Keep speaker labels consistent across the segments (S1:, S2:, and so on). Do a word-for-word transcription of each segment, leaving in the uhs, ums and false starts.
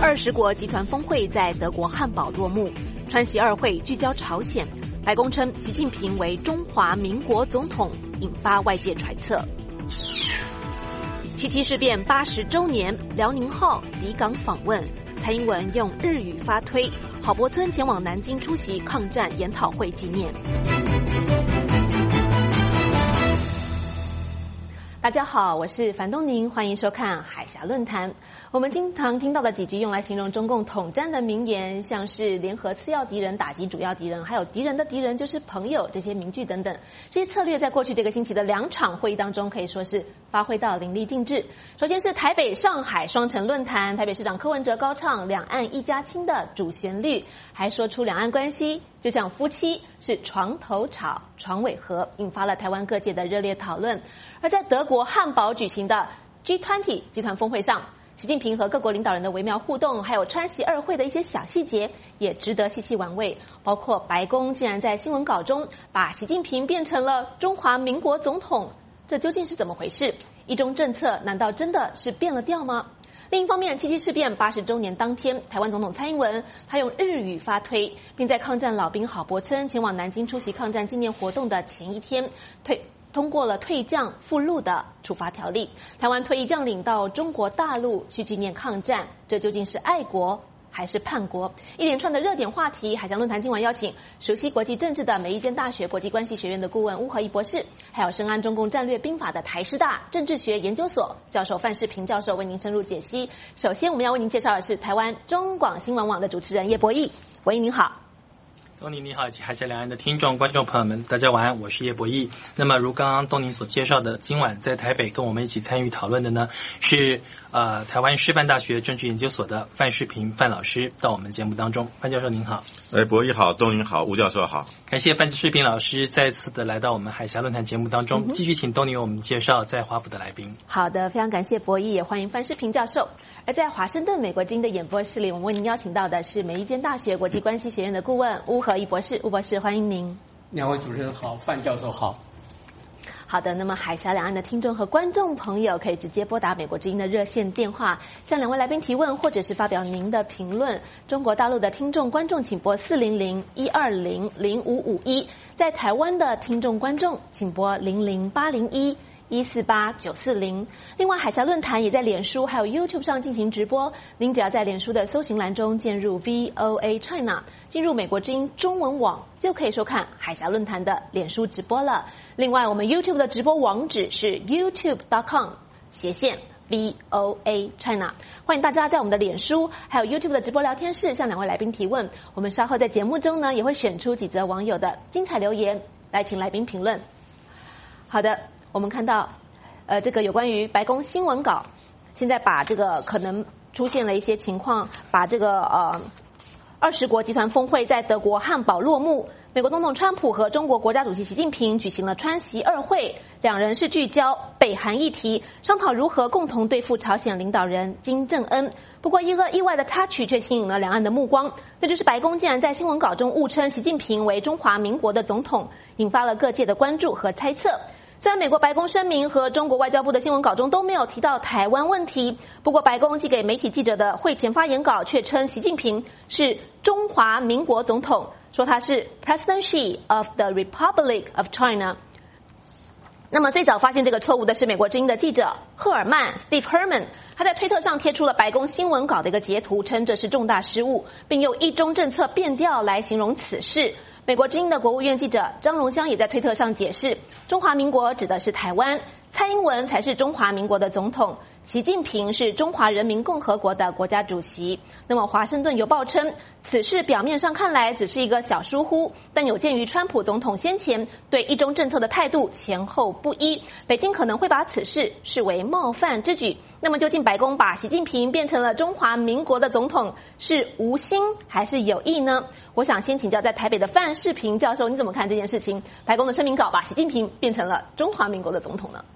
S1: 二十国集团峰会在德国汉堡落幕，川习二会聚焦朝鲜，白宫称习近平为中华民国总统，引发外界揣测。七七事变八十周年，辽宁号抵港访问，蔡英文用日语发推，郝柏村前往南京出席抗战研讨会纪念。大家好，我是樊东宁，欢迎收看海峡论坛。我们经常听到的几句用来形容中共统战的名言，像是联合次要敌人打击主要敌人，还有敌人的敌人就是朋友，这些名句等等，这些策略在过去这个星期的两场会议当中可以说是发挥到淋漓尽致。首先是台北上海双城论坛，台北市长柯文哲高唱两岸一家亲的主旋律，还说出两岸关系就像夫妻，是床头吵床尾和，引发了台湾各界的热烈讨论。而在德国汉堡举行的 G 二十 集团峰会上，习近平和各国领导人的微妙互动，还有川习二会的一些小细节，也值得细细玩味。包括白宫竟然在新闻稿中把习近平变成了中华民国总统，这究竟是怎么回事？一中政策难道真的是变了调吗？另一方面，七七事变八十周年当天，台湾总统蔡英文他用日语发推，并在抗战老兵郝柏村前往南京出席抗战纪念活动的前一天退。通过了退将赴陆的处罚条例，台湾退役将领到中国大陆去纪念抗战，这究竟是爱国还是叛国？一连串的热点话题，海峡论坛今晚邀请熟悉国际政治的美利坚大学国际关系学院的顾问巫和义博士，还有深谙中共战略兵法的台师大政治学研究所教授范世平教授为您深入解析。首先我们要为您介绍的是台湾中广新闻网的主持人叶博弈。博弈您好。
S2: 东宁你好，以及海峡两岸的听众观众朋友们，大家晚安，我是叶博弈。那么如刚刚东宁所介绍的，今晚在台北跟我们一起参与讨论的呢，是呃台湾师范大学政治研究所的范世平范老师到我们节目当中。范教授您好。
S3: 哎，博弈好，东宁好，吴教授好。
S2: 感谢范世平老师再次的来到我们海峡论坛节目当中，嗯、继续请东宁为我们介绍在华府的来宾。
S1: 好的，非常感谢博弈，也欢迎范世平教授。而在华盛顿美国之音的演播室里，我们为您邀请到的是美利坚大学国际关系学院的顾问巫和义博士。巫博士，欢迎您。
S4: 两位主持人好，范教授好。
S1: 好的，那么海峡两岸的听众和观众朋友可以直接拨打美国之音的热线电话，向两位来宾提问，或者是发表您的评论。中国大陆的听众观众请拨四零零一二零零五五一，在台湾的听众观众请拨零零八零一一四八九四零。另外，海峡论坛也在脸书还有 YouTube 上进行直播，您只要在脸书的搜寻栏中键入 V O A China， 进入美国之音中文网，就可以收看海峡论坛的脸书直播了。另外，我们 YouTube 的直播网址是 YouTube dot com 斜线 V O A China， 欢迎大家在我们的脸书还有 YouTube 的直播聊天室向两位来宾提问。我们稍后在节目中呢，也会选出几则网友的精彩留言来请来宾评论。好的，我们看到呃，这个有关于白宫新闻稿，现在把这个可能出现了一些情况，把这个呃二十国集团峰会在德国汉堡落幕。美国总统川普和中国国家主席习近平举行了川习二会，两人是聚焦北韩议题，商讨如何共同对付朝鲜领导人金正恩。不过一个意外的插曲却吸引了两岸的目光，那就是白宫竟然在新闻稿中误称习近平为中华民国的总统，引发了各界的关注和猜测。虽然美国白宫声明和中国外交部的新闻稿中都没有提到台湾问题，不过白宫寄给媒体记者的会前发言稿却称习近平是中华民国总统，说他是 President Xi of the Republic of China。 那么最早发现这个错误的是美国之音的记者赫尔曼 Steve Herman， 他在推特上贴出了白宫新闻稿的一个截图，称这是重大失误，并用一中政策变调来形容此事。美国之音的国务院记者张荣香也在推特上解释，中华民国指的是台湾，蔡英文才是中华民国的总统，习近平是中华人民共和国的国家主席。那么华盛顿邮报称，此事表面上看来只是一个小疏忽，但有鉴于川普总统先前对一中政策的态度前后不一，北京可能会把此事视为冒犯之举。那么究竟白宫把习近平变成了中华民国的总统是无心还是有意呢？我想先请教在台北的范世平教授，你怎么看这件事情？白宫的声明稿把习近平变成了中华民国的总统呢？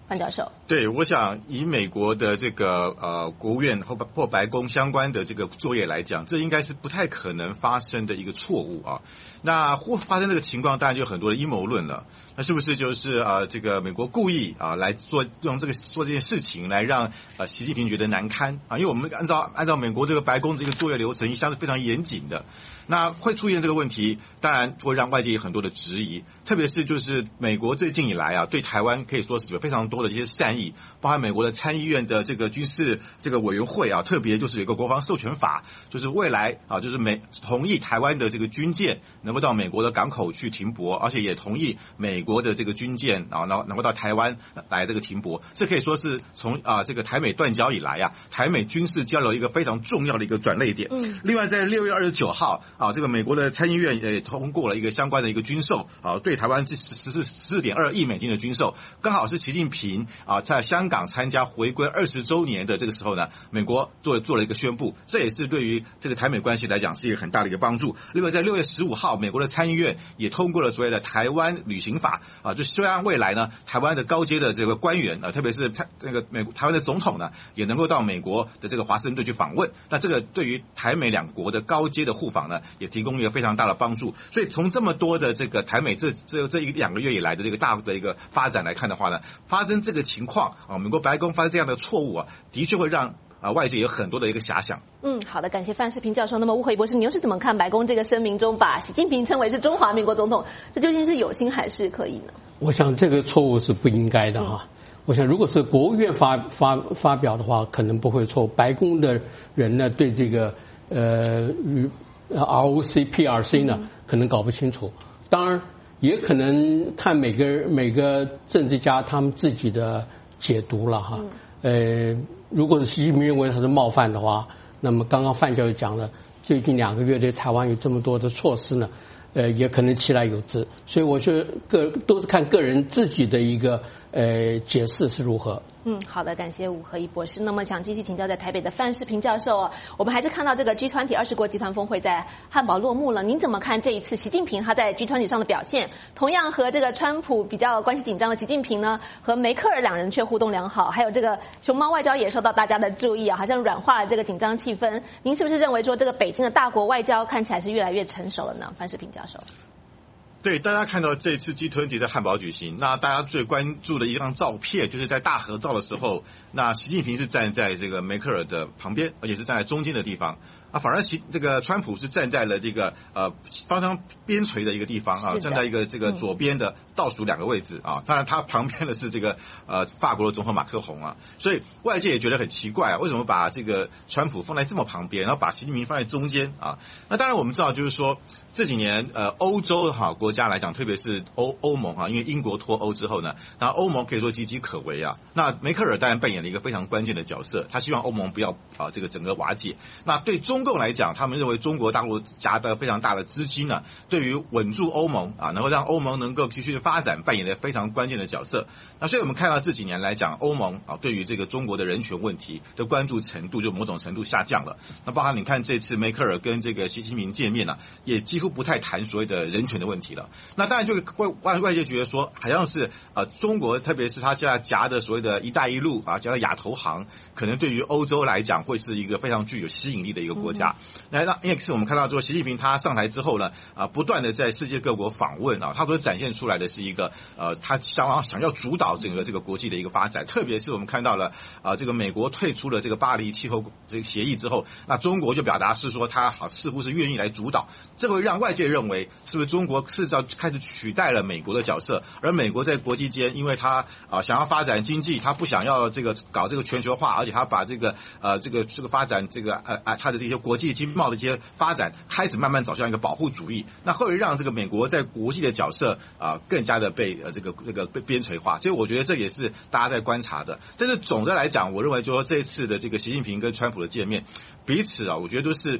S1: 范教授。
S3: 对，我想以美国的这个呃国务院或或白宫相关的这个作业来讲，这应该是不太可能发生的一个错误啊。那或发生这个情况，当然就有很多的阴谋论了。那是不是就是呃这个美国故意啊来做用这个做这件事情来让呃习近平觉得难堪啊？因为我们按照按照美国这个白宫的这个作业流程，一向是非常严谨的。那会出现这个问题，当然会让外界有很多的质疑，特别是就是美国最近以来啊，对台湾可以说是有非常多的一些善意，包含美国的参议院的这个军事这个委员会啊，特别就是有一个国防授权法，就是未来啊，就是美同意台湾的这个军舰能够到美国的港口去停泊，而且也同意美国的这个军舰啊，能能够到台湾来这个停泊，这可以说是从啊这个台美断交以来啊，台美军事交流一个非常重要的一个转捩点。嗯，另外在六月二十九号。啊，这个美国的参议院也通过了一个相关的一个军售，啊，对台湾这十四四点二亿美金的军售，刚好是习近平啊在香港参加回归二十周年的这个时候呢，美国做做了一个宣布，这也是对于这个台美关系来讲是一个很大的一个帮助。另外，在六月十五号，美国的参议院也通过了所谓的台湾旅行法，啊，就希望未来呢，台湾的高阶的这个官员啊，特别是台这个美台湾的总统呢，也能够到美国的这个华盛顿去访问。那这个对于台美两国的高阶的互访呢，也提供一个非常大的帮助。所以从这么多的这个台美这这这一两个月以来的这个大的一个发展来看的话呢，发生这个情况啊，美国白宫发生这样的错误啊，的确会让啊外界有很多的一个遐想。
S1: 嗯，好的，感谢范世平教授。那么吴和义博士，你又是怎么看白宫这个声明中把习近平称为是中华民国总统，这究竟是有心还是刻意呢？
S4: 我想这个错误是不应该的哈。嗯，我想，如果是国务院发发发表的话，可能不会错。白宫的人呢，对这个呃与 R O C P R C 呢，可能搞不清楚。当然，也可能看每个每个政治家他们自己的解读了哈。呃，如果是习近平认为他是冒犯的话，那么刚刚范教授讲了，最近两个月对台湾有这么多的措施呢。呃，也可能其来有之，所以我觉得个都是看个人自己的一个呃解释是如何。
S1: 嗯，好的，感谢吴和义博士。那么想继续请教在台北的范世平教授哦，我们还是看到这个 G 二十 二十国集团峰会在汉堡落幕了，您怎么看这一次习近平他在 G 二十 上的表现？同样和这个川普比较关系紧张的习近平呢，和梅克尔两人却互动良好，还有这个熊猫外交也受到大家的注意啊，好像软化了这个紧张气氛。您是不是认为说这个北京的大国外交看起来是越来越成熟了呢？范世平教授。
S3: 对，大家看到这次 G 二十 在汉堡举行，那大家最关注的一张照片，就是在大合照的时候，那习近平是站在这个梅克尔的旁边，而且是站在中间的地方。啊，反而习这个川普是站在了这个呃方向边陲的一个地方啊，站在一个这个左边的倒数两个位置啊。当然，他旁边的是这个呃法国的总统马克宏啊，所以外界也觉得很奇怪啊，为什么把这个川普放在这么旁边，然后把习近平放在中间啊？那当然我们知道，就是说这几年呃欧洲哈国家来讲，特别是欧欧盟啊，因为英国脱欧之后呢，那欧盟可以说岌岌可危啊。那梅克尔当然扮演了一个非常关键的角色，他希望欧盟不要啊这个整个瓦解。那对中共来讲，他们认为中国大陆夹的非常大的资金呢，对于稳住欧盟啊，能够让欧盟能够继续的发展，扮演了非常关键的角色。那所以我们看到这几年来讲，欧盟啊对于这个中国的人权问题的关注程度就某种程度下降了。那包含你看这次梅克尔跟这个习近平见面呢，也几乎不太谈所谓的人权的问题了。那当然就外外外界觉得说，好像是呃中国，特别是他现在夹的所谓的一带一路啊，夹的亚投行，可能对于欧洲来讲会是一个非常具有吸引力的一个国家。那那因为是我们看到说，习近平他上台之后呢，啊，不断的在世界各国访问啊，他所展现出来的是一个呃，他想想要主导整个这个国际的一个发展。特别是我们看到了啊，这个美国退出了这个巴黎气候这个协议之后，那中国就表达是说他好似乎是愿意来主导，这会让外界认为是不是中国是要开始取代了美国的角色，而美国在国际间，因为他啊想要发展经济，他不想要这个搞这个全球化，而且他把这个呃这个这个发展这个呃呃他的这些国际经贸的一些发展开始慢慢走向一个保护主义，那会让这个美国在国际的角色啊、呃、更加的被呃这个这个被边陲化，所以我觉得这也是大家在观察的。但是总的来讲，我认为就说这一次的这个习近平跟川普的见面，彼此啊，我觉得都是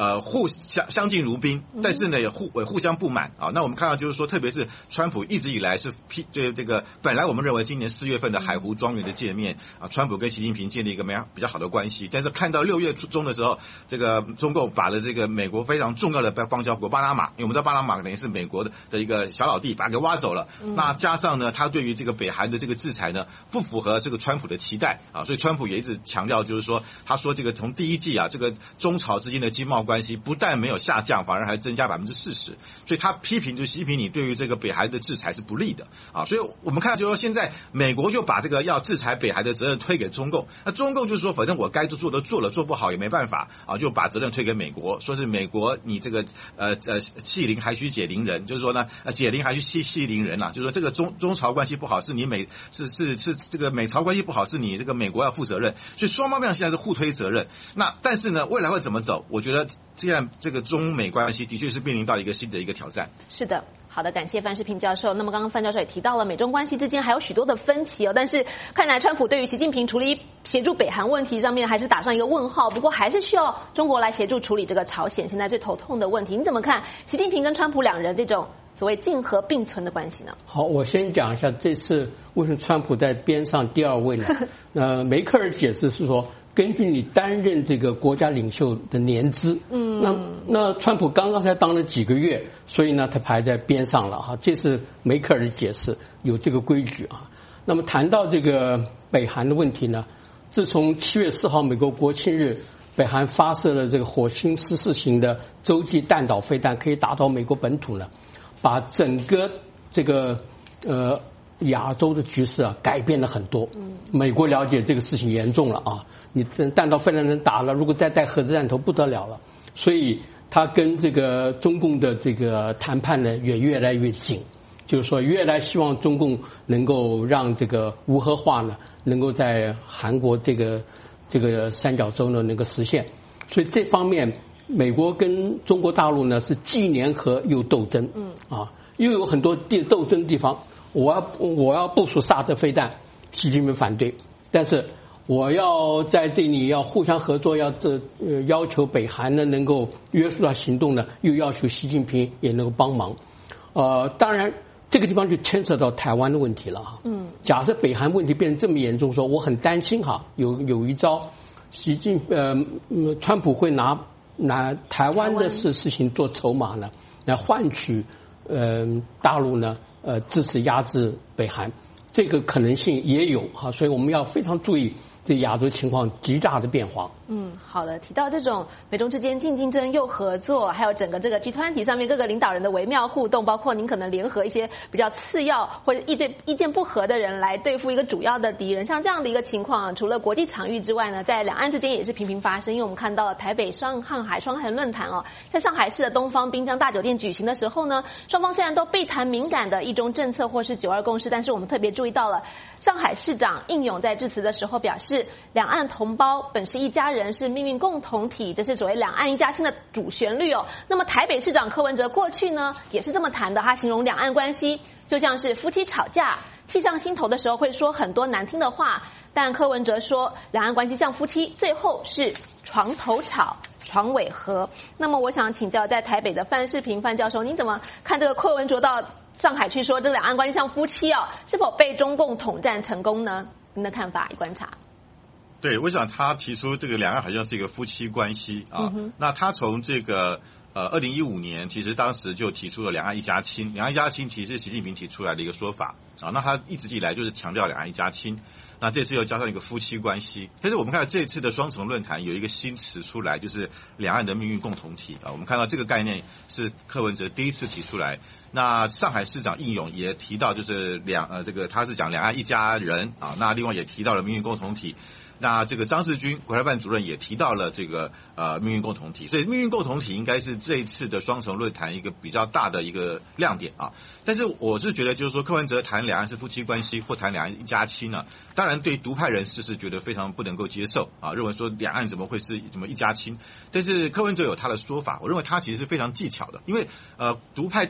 S3: 呃互相相敬如宾，但是呢也互互相不满啊。那我们看到就是说，特别是川普一直以来是批这这个，本来我们认为今年四月份的海湖庄园的见面啊，川普跟习近平建立一个没比较好的关系，但是看到六月中的时候，这个中共把了这个美国非常重要的邦交国巴拿马，因为我们知道巴拿马等于是美国的的一个小老弟，把它给挖走了。嗯、那加上呢，他对于这个北韩的这个制裁呢，不符合这个川普的期待啊，所以川普也一直强调，就是说，他说这个从第一季啊，这个中朝之间的经贸关系不但没有下降，反而还增加百分之四十，所以他批评就是习近平你对于这个北韩的制裁是不利的啊，所以我们看就是说现在美国就把这个要制裁北韩的责任推给中共，那中共就是说反正我该做的做了，做不好也没办法啊，就把责任推给美国，说是美国你这个呃呃欺凌还需解铃人，就是说呢呃解铃还需系系铃人啊，就是说这个中中朝关系不好是你美是是是这个美朝关系不好是你这个美国要负责任，所以双方面现在是互推责任。那但是呢未来会怎么走？我觉得这样这个中美关系的确是面临到一个新的一个挑战。
S1: 是的。好的，感谢范世平教授。那么刚刚范教授也提到了美中关系之间还有许多的分歧哦，但是看来川普对于习近平处理协助北韩问题上面还是打上一个问号。不过还是需要中国来协助处理这个朝鲜现在最头痛的问题。你怎么看习近平跟川普两人这种所谓竞合并存的关系呢？
S4: 好，我先讲一下这次为什么川普在边上第二位呢？呃，梅克尔解释是说，根据你担任这个国家领袖的年资，嗯，那那川普刚刚才当了几个月，所以呢他排在边上了哈，这是梅克尔的解释，有这个规矩啊。那么谈到这个北韩的问题呢，自从七月四号美国国庆日，北韩发射了这个火星十四型的洲际弹道飞弹，可以打到美国本土呢，把整个这个呃亚洲的局势啊改变了很多。美国了解这个事情严重了啊，你弹道飞弹能打了，如果再带核子弹头不得了了，所以他跟这个中共的这个谈判呢也越来越紧，就是说越来希望中共能够让这个无核化呢能够在韩国这个这个三角洲呢能够实现，所以这方面美国跟中国大陆呢是既联合又斗争，嗯啊，又有很多地斗争的地方。我要我要部署萨德飞弹，习近平反对，但是我要在这里要互相合作，要这呃要求北韩呢能够约束到行动呢，又要求习近平也能够帮忙。呃，当然这个地方就牵扯到台湾的问题了哈。嗯，假设北韩问题变得这么严重，说我很担心哈，有有一招，习近呃川普会拿拿台湾的事事情做筹码呢，来换取呃大陆呢。呃，支持压制北韩，这个可能性也有哈，所以我们要非常注意这亚洲情况极大的变化。
S1: 嗯，好的。提到这种美中之间既竞争又合作，还有整个这个集团体上面各个领导人的微妙互动，包括您可能联合一些比较次要或者意对意见不合的人来对付一个主要的敌人，像这样的一个情况，除了国际场域之外呢，在两岸之间也是频频发生。因为我们看到了台北上上海双韩论坛哦，在上海市的东方滨江大酒店举行的时候呢，双方虽然都避谈敏感的一中政策或是九二共识，但是我们特别注意到了上海市长应勇在致辞的时候表示，两岸同胞本是一家人，是命运共同体，这是所谓两岸一家亲的主旋律哦。那么台北市长柯文哲过去呢也是这么谈的，他形容两岸关系就像是夫妻吵架，气上心头的时候会说很多难听的话，但柯文哲说两岸关系像夫妻，最后是床头吵床尾和。那么我想请教在台北的范世平范教授，您怎么看这个柯文哲到上海去说这两岸关系像夫妻哦，是否被中共统战成功呢？您的看法与观察？
S3: 对，我想他提出这个两岸好像是一个夫妻关系啊。嗯、那他从这个呃二零一五年，其实当时就提出了两岸一家亲，两岸一家亲其实是习近平提出来的一个说法啊。那他一直以来就是强调两岸一家亲，那这次又加上一个夫妻关系。但是我们看到这次的双城论坛有一个新词出来，就是两岸的命运共同体啊。我们看到这个概念是柯文哲第一次提出来。那上海市长应勇也提到，就是两呃这个他是讲两岸一家人啊。那另外也提到了命运共同体。那这个张志军国台办主任也提到了这个呃命运共同体，所以命运共同体应该是这一次的双城论坛一个比较大的一个亮点啊。但是我是觉得，就是说柯文哲谈两岸是夫妻关系或谈两岸一家亲呢，当然对独派人士是觉得非常不能够接受啊，认为说两岸怎么会是怎么一家亲？但是柯文哲有他的说法，我认为他其实是非常技巧的，因为呃独派大佬辜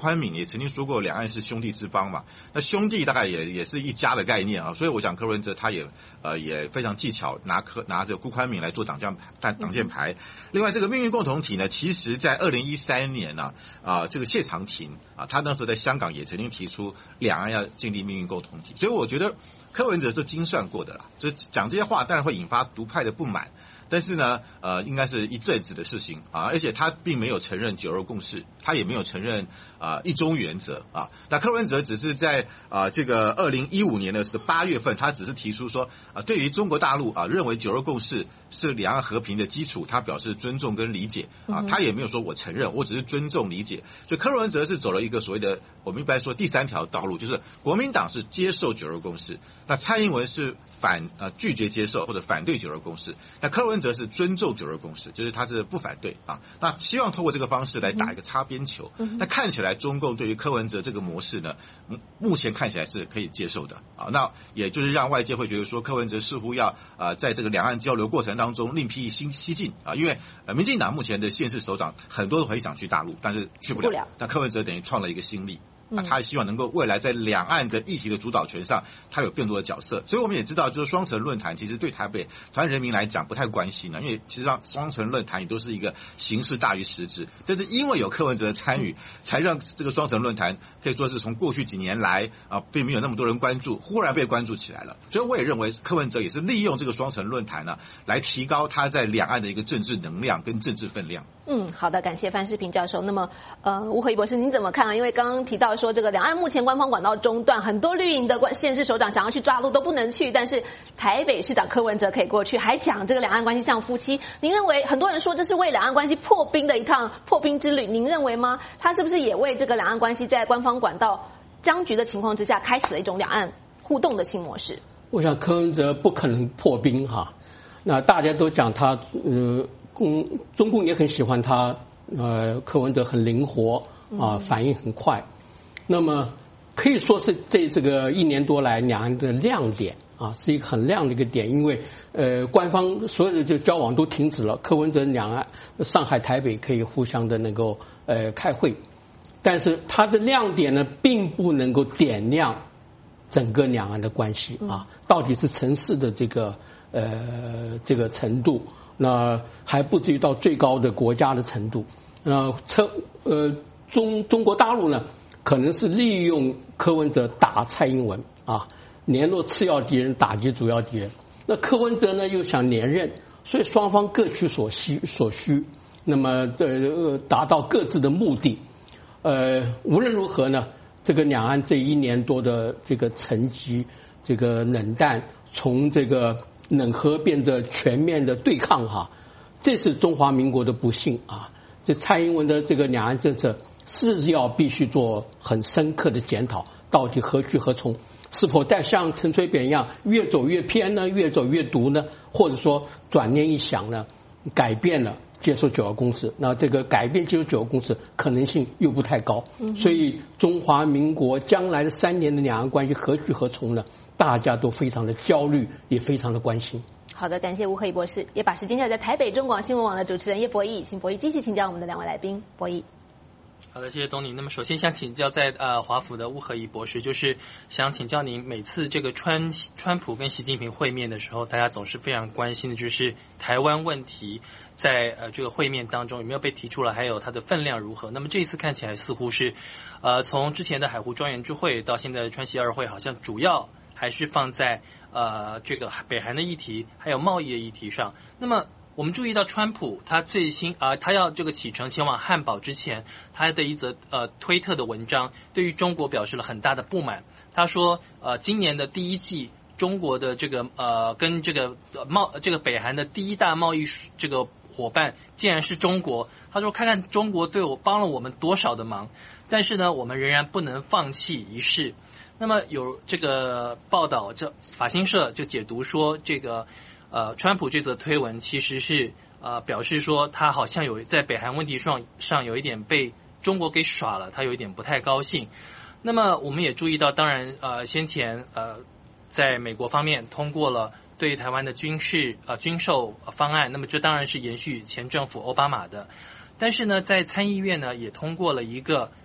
S3: 宽敏也曾经说过两岸是兄弟之邦嘛，那兄弟大概也也是一家的概念啊，所以我想柯文哲他也呃也非常技巧拿柯拿着辜宽敏来做挡箭挡挡箭牌。另外这个命运共同体呢，其实在二零一三年呢啊、呃、这个谢长廷啊他那时候在香港也曾经提出两岸要建立命运共同体，所以我觉得柯文哲是精算过的啦，就讲这些话当然会引发独派的不满。但是呢，呃，应该是一阵子的事情啊，而且他并没有承认九二共识，他也没有承认啊、呃、一中原则啊。那柯文哲只是在啊、呃、这个二零一五年的八月份，他只是提出说啊、呃，对于中国大陆啊认为九二共识是两岸和平的基础，他表示尊重跟理解啊，他也没有说我承认，我只是尊重理解。所以柯文哲是走了一个所谓的我们一般说第三条道路，就是国民党是接受九二共识，那蔡英文是反呃拒绝接受或者反对九二共识，那柯文哲是尊重九二共识，就是他是不反对啊。那希望透过这个方式来打一个擦边球。嗯、那看起来中共对于柯文哲这个模式呢，目前看起来是可以接受的啊。那也就是让外界会觉得说，柯文哲似乎要呃在这个两岸交流过程当中另辟新西进啊。因为呃民进党目前的县市首长很多都很想去大陆，但是去不了。不了那柯文哲等于创了一个新例。那他希望能够未来在两岸的议题的主导权上，他有更多的角色。所以我们也知道，就是双城论坛其实对台北台湾人民来讲不太关心了，因为其实上双城论坛也都是一个形式大于实质。但是因为有柯文哲的参与，才让这个双城论坛可以说是从过去几年来啊，并没有那么多人关注，忽然被关注起来了。所以我也认为柯文哲也是利用这个双城论坛呢，来提高他在两岸的一个政治能量跟政治分量。
S1: 嗯，好的，感谢范世平教授。那么，呃，吴和宜博士，您怎么看啊？因为刚刚提到说，这个两岸目前官方管道中断，很多绿营的县市首长想要去抓路都不能去，但是台北市长柯文哲可以过去，还讲这个两岸关系像夫妻。您认为很多人说这是为两岸关系破冰的一趟破冰之旅，您认为吗？他是不是也为这个两岸关系在官方管道僵局的情况之下，开启了一种两岸互动的新模式？
S4: 我想柯文哲不可能破冰哈，那大家都讲他呃。共中共也很喜欢他，呃，柯文哲很灵活啊，反应很快。那么可以说是这这个一年多来两岸的亮点啊，是一个很亮的一个点，因为呃，官方所有的这个交往都停止了，柯文哲两岸上海、台北可以互相的能够呃开会，但是它的亮点呢，并不能够点亮整个两岸的关系啊，到底是城市的这个呃这个程度。那还不至于到最高的国家的程度。那车呃中中国大陆呢，可能是利用柯文哲打蔡英文啊，联络次要敌人，打击主要敌人。那柯文哲呢又想连任，所以双方各取所需所需，那么呃达到各自的目的。呃，无论如何呢，这个两岸这一年多的这个沉寂，这个冷淡，从这个冷和变得全面的对抗哈，这是中华民国的不幸啊！这蔡英文的这个两岸政策是要必须做很深刻的检讨，到底何去何从？是否再像陈水扁一样越走越偏呢？越走越毒呢？或者说转念一想呢，改变了接受九二共识？那这个改变接受九二共识可能性又不太高，所以中华民国将来的三年的两岸关系何去何从呢？大家都非常的焦虑，也非常的关心。
S1: 好的，感谢吴和宜博士，也把时间交在台北中广新闻网的主持人叶博弈，请博弈继续请教我们的两位来宾。博弈。
S2: 好的，谢谢东宁。那么首先想请教在呃华府的吴和宜博士，就是想请教您，每次这个川川普跟习近平会面的时候，大家总是非常关心的就是台湾问题在呃这个会面当中有没有被提出来，还有它的分量如何。那么这一次看起来似乎是呃从之前的海湖庄园之会到现在的川习二会，好像主要还是放在呃这个北韩的议题还有贸易的议题上。那么我们注意到川普他最新啊、呃，他要这个启程前往汉堡之前，他的一则呃推特的文章对于中国表示了很大的不满。他说呃今年的第一季中国的这个呃跟这个贸这个北韩的第一大贸易这个伙伴竟然是中国。他说看看中国对我帮了我们多少的忙，但是呢我们仍然不能放弃一试。那么有这个报道，这法新社就解读说，这个呃，川普这则推文其实是呃表示说，他好像有在北韩问题上上有一点被中国给耍了，他有一点不太高兴。那么我们也注意到，当然呃先前呃在美国方面通过了对台湾的军事呃军售方案，那么这当然是延续前政府奥巴马的。但是呢，在参议院呢也通过了一个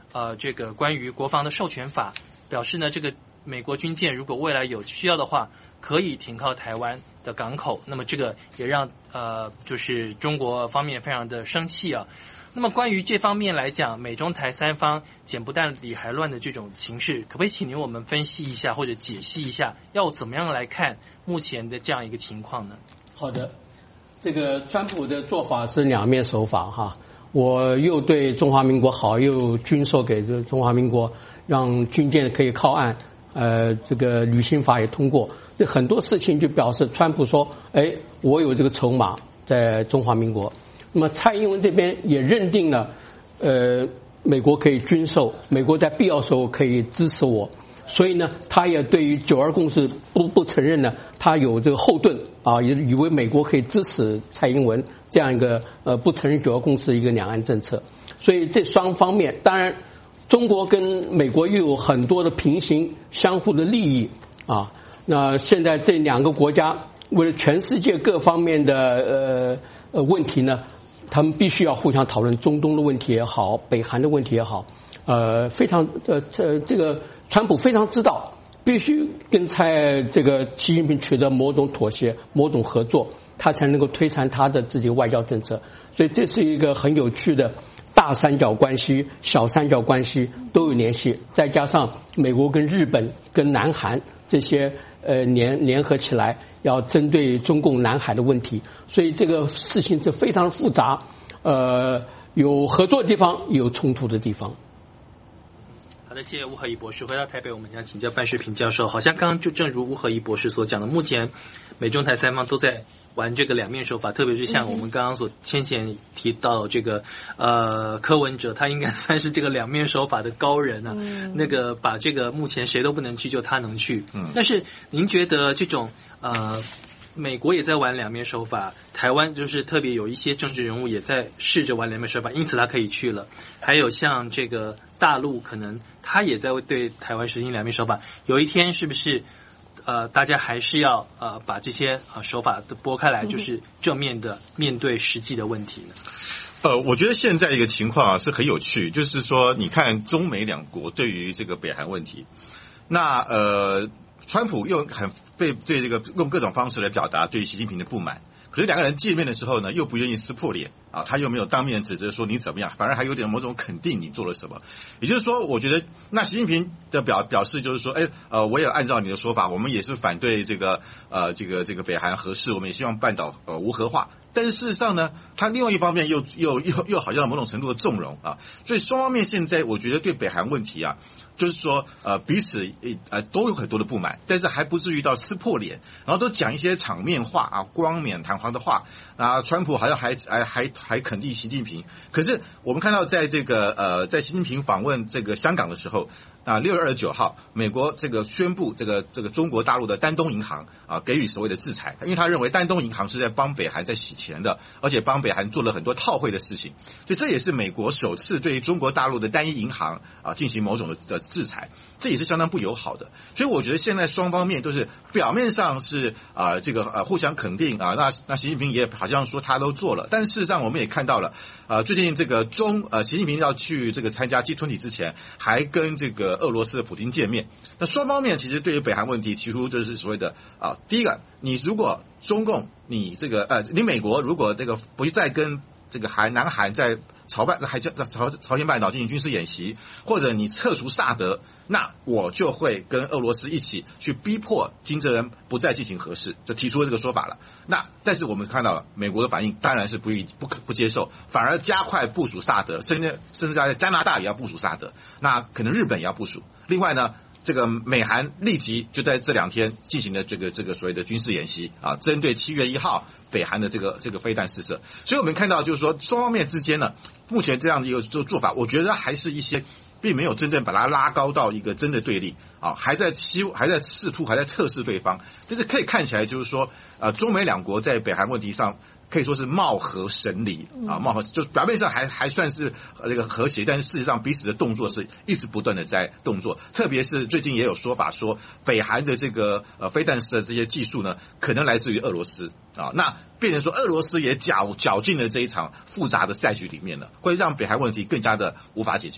S2: 呃这个关于国防的授权法，表示呢这个美国军舰如果未来有需要的话，可以停靠台湾的港口。那么这个也让呃就是中国方面非常的生气啊。那么关于这方面来讲，美中台三方柬不但理还乱的这种情势，可不可以请您我们分析一下或者解析一下，要怎么样来看目前的这样一个情况呢？
S4: 好的，这个川普的做法是两面手法哈，我又对中华民国好，又军售给这中华民国，让军舰可以靠岸，呃，这个旅行法也通过，这很多事情就表示川普说，哎，我有这个筹码在中华民国。那么蔡英文这边也认定了，呃，美国可以军售，美国在必要时候可以支持我，所以呢，他也对于九二共识不不承认呢，他有这个后盾啊，也以为美国可以支持蔡英文这样一个呃不承认九二共识的一个两岸政策，所以这双方面，当然中国跟美国又有很多的平行相互的利益啊，那现在这两个国家为了全世界各方面的呃呃问题呢，他们必须要互相讨论中东的问题也好，北韩的问题也好，呃，非常呃这这个川普非常知道，必须跟蔡这个习近平取得某种妥协、某种合作，他才能够推展他的自己外交政策。所以这是一个很有趣的大三角关系、小三角关系都有联系，再加上美国跟日本、跟南韩这些呃联联合起来，要针对中共南海的问题，所以这个事情是非常复杂，呃，有合作的地方，有冲突的地方。
S2: 好的，谢谢吴和仪博士。回到台北，我们想请教范世平教授。好像刚刚就正如吴和仪博士所讲的，目前美中台三方都在玩这个两面手法，特别是像我们刚刚所先前提到这个呃柯文哲，他应该算是这个两面手法的高人啊。嗯、那个把这个目前谁都不能去，就他能去。嗯，但是您觉得这种呃？美国也在玩两面手法，台湾就是特别有一些政治人物也在试着玩两面手法，因此他可以去了。还有像这个大陆，可能他也在对台湾实行两面手法。有一天是不是呃，大家还是要呃把这些呃手法都拨开来，就是正面的面对实际的问题呢？
S3: 呃，我觉得现在一个情况啊是很有趣，就是说你看中美两国对于这个北韩问题，那呃。川普又很被对这个用各种方式来表达对习近平的不满，可是两个人见面的时候呢，又不愿意撕破脸啊，他又没有当面指责说你怎么样，反而还有点某种肯定你做了什么。也就是说，我觉得那习近平的表表示就是说，哎，呃，我也按照你的说法，我们也是反对这个呃这个这个北韩核试，我们也希望半岛呃无核化。但是事实上呢，他另外一方面又又又又好像某种程度的纵容啊，所以双方面现在我觉得对北韩问题啊。就是说，呃，彼此呃都有很多的不满，但是还不至于到撕破脸，然后都讲一些场面话啊、冠冕堂皇的话啊。川普好像还还还还肯定习近平，可是我们看到在这个呃，在习近平访问这个香港的时候啊，六月二十九号，美国这个宣布这个这个中国大陆的丹东银行啊给予所谓的制裁，因为他认为丹东银行是在帮北韩在洗钱的，而且帮北韩做了很多套汇的事情，所以这也是美国首次对于中国大陆的单一银行啊进行某种的的制裁，这也是相当不友好的。所以我觉得现在双方面都是表面上是啊、呃、这个呃互相肯定啊，那那习近平也好像说他都做了，但是事实上我们也看到了啊、呃、最近这个中呃习近平要去这个参加 G 二十 之前，还跟这个俄罗斯的普丁见面。那双方面其实对于北韩问题，几乎就是所谓的啊，第一个，你如果中共你这个呃你美国如果这个不再跟这个韩南韩在朝半还在朝朝鲜半岛进行军事演习，或者你撤除萨德，那我就会跟俄罗斯一起去逼迫金正恩不再进行核试，就提出了这个说法了。那但是我们看到了美国的反应当然是不不不接受，反而加快部署萨德，甚至甚至在加拿大也要部署萨德，那可能日本也要部署。另外呢，这个美韩立即就在这两天进行了这个这个所谓的军事演习啊，针对七月一号北韩的这个这个飞弹试射。所以我们看到就是说双方面之间呢，目前这样的一个做做法，我觉得还是一些并没有真正把它拉高到一个真的对立啊，还在希还在试图还在测试对方。但是可以看起来就是说，呃，中美两国在北韩问题上可以说是貌合神离啊，貌合就表面上还还算是这个和谐，但是事实上彼此的动作是一直不断的在动作。特别是最近也有说法说，北韩的这个呃飞弹式的这些技术呢，可能来自于俄罗斯啊，那变成说俄罗斯也搅搅进了这一场复杂的赛局里面了，会让北韩问题更加的无法解决。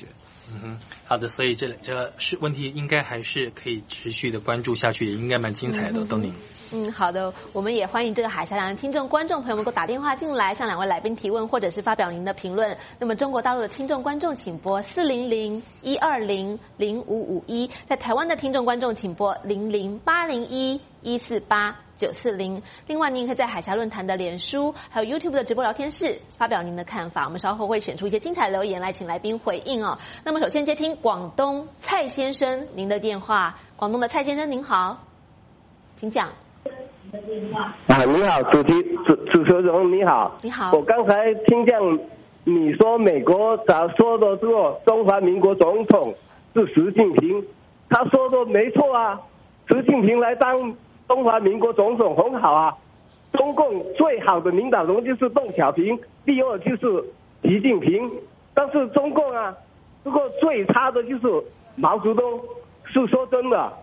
S2: 嗯哼，好的，所以这这个是问题，应该还是可以持续的关注下去，也应该蛮精彩的，东宁。
S1: 嗯，好的，我们也欢迎这个海峡两岸听众、观众朋友们给我打电话进来，向两位来宾提问，或者是发表您的评论。那么中国大陆的听众、观众请拨四零零一二零零五五一，在台湾的听众、观众请拨零零八零一一四八九四零。另外，您可以在海峡论坛的脸书还有 YouTube 的直播聊天室发表您的看法，我们稍后会选出一些精彩留言来请来宾回应哦。那么首先接听广东蔡先生您的电话，广东的蔡先生您好，请讲。
S5: 啊，你好，主题主主持人你好，
S1: 你好。
S5: 我刚才听见你说美国咋说的这个中华民国总统是习近平，他说的没错啊，习近平来当中华民国总统很好啊。中共最好的领导人就是邓小平，第二就是习近平，但是中共啊，这个最差的就是毛泽东，是说真的。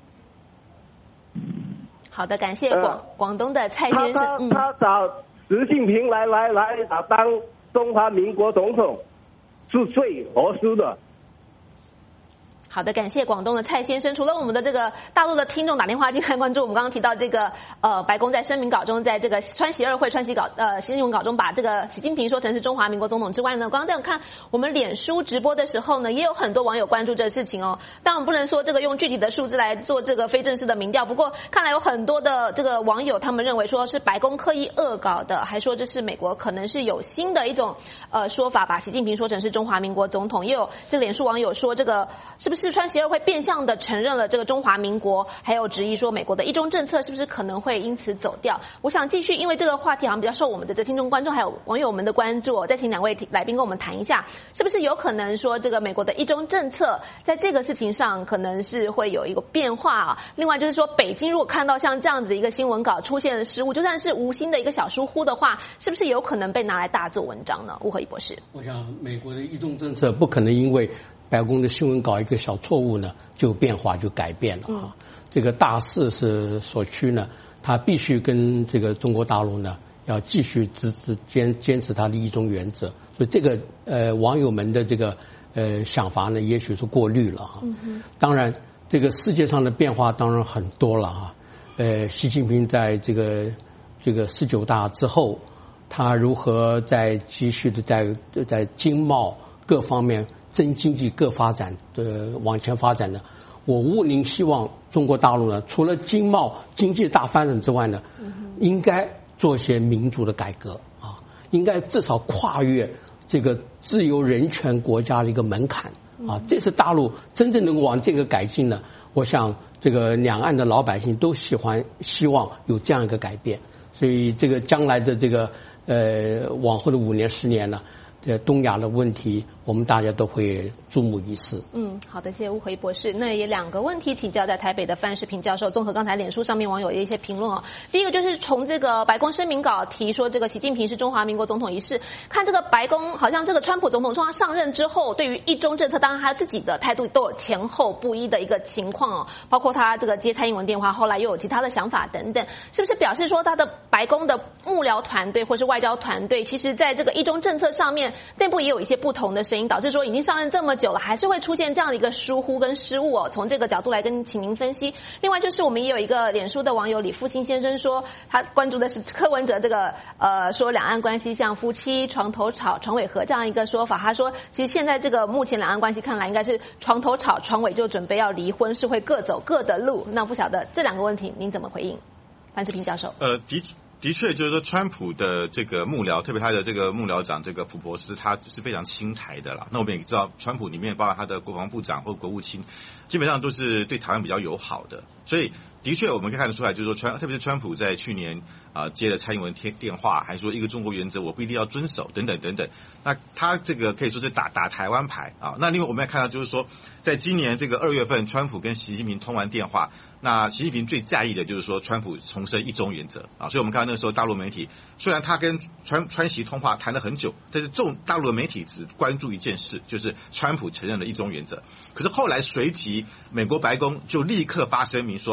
S1: 好的，感谢广、呃、广东的蔡先生。
S5: 他他他找习近平来来来当中华民国总统是最合适的。
S1: 好的，感谢广东的蔡先生。除了我们的这个大陆的听众打电话进来关注，我们刚刚提到这个呃，白宫在声明稿中，在这个川习二会川习稿呃新闻稿中把这个习近平说成是中华民国总统之外呢，刚刚这样看我们脸书直播的时候呢，也有很多网友关注这个事情哦。当然不能说这个用具体的数字来做这个非正式的民调，不过看来有很多的这个网友他们认为说是白宫刻意恶搞的，还说这是美国可能是有新的一种呃说法，把习近平说成是中华民国总统。也有这个脸书网友说，这个是不是川习二会变相的承认了这个中华民国，还有质疑说美国的一中政策是不是可能会因此走掉。我想继续，因为这个话题好像比较受我们的这听众观众还有网友们的关注，再请两位来宾跟我们谈一下，是不是有可能说这个美国的一中政策在这个事情上可能是会有一个变化啊？另外就是说，北京如果看到像这样子一个新闻稿出现失误，就算是无心的一个小疏忽的话，是不是有可能被拿来大做文章呢？吴和义博士，
S4: 我想美国的一中政策不可能因为白宫的新闻稿一个小错误呢就变化就改变了啊、嗯！这个大势是所趋呢，他必须跟这个中国大陆呢要继续支持坚坚持他的一中原则，所以这个呃网友们的这个呃想法呢，也许是过滤了哈。嗯、当然，这个世界上的变化当然很多了哈。呃，习近平在这个这个十九大之后，他如何在继续的在在经贸各方面。真经济各发展的往前发展呢，我务宁希望中国大陆呢，除了经贸经济大发展之外呢，应该做一些民主的改革啊，应该至少跨越这个自由人权国家的一个门槛啊，这是大陆真正能够往这个改进呢。我想这个两岸的老百姓都喜欢希望有这样一个改变，所以这个将来的这个呃往后的五年十年呢。这东亚的问题，我们大家都会注目一视。
S1: 嗯，好的，谢谢吴和义博士。那也两个问题请教在台北的范世平教授，综合刚才脸书上面网友的一些评论哦。第一个就是从这个白宫声明稿提说这个习近平是中华民国总统一事，看这个白宫好像这个川普总统从他上任之后，对于一中政策，当然他自己的态度都有前后不一的一个情况哦，包括他这个接蔡英文电话，后来又有其他的想法等等，是不是表示说他的白宫的幕僚团队或是外交团队，其实在这个一中政策上面内部也有一些不同的声音，导致说已经上任这么久了，还是会出现这样的一个疏忽跟失误哦。从这个角度来跟请您分析。另外就是我们也有一个脸书的网友李复兴先生说，他关注的是柯文哲这个呃说两岸关系像夫妻床头吵床尾和这样一个说法。他说，其实现在这个目前两岸关系看来应该是床头吵床尾就准备要离婚，是会各走各的路。那不晓得这两个问题您怎么回应，范世平教授？
S3: 呃，的的确，就是说，川普的这个幕僚，特别他的这个幕僚长这个普珀斯，他是非常亲台的啦。那我们也知道，川普里面包括他的国防部长或国务卿，基本上都是对台湾比较友好的。所以，的确我们可以看得出来，就是说川，特别是川普在去年啊、呃、接了蔡英文电电话，还说一个中国原则我不一定要遵守等等等等。那他这个可以说是打打台湾牌啊。那另外我们也看到，就是说，在今年这个二月份，川普跟习近平通完电话。那习近平最在意的就是说，川普重申一中原则啊，所以我们看到那个时候大陆媒体虽然他跟川川习通话谈了很久，但是众大陆的媒体只关注一件事，就是川普承认了一中原则。可是后来随即美国白宫就立刻发声明说，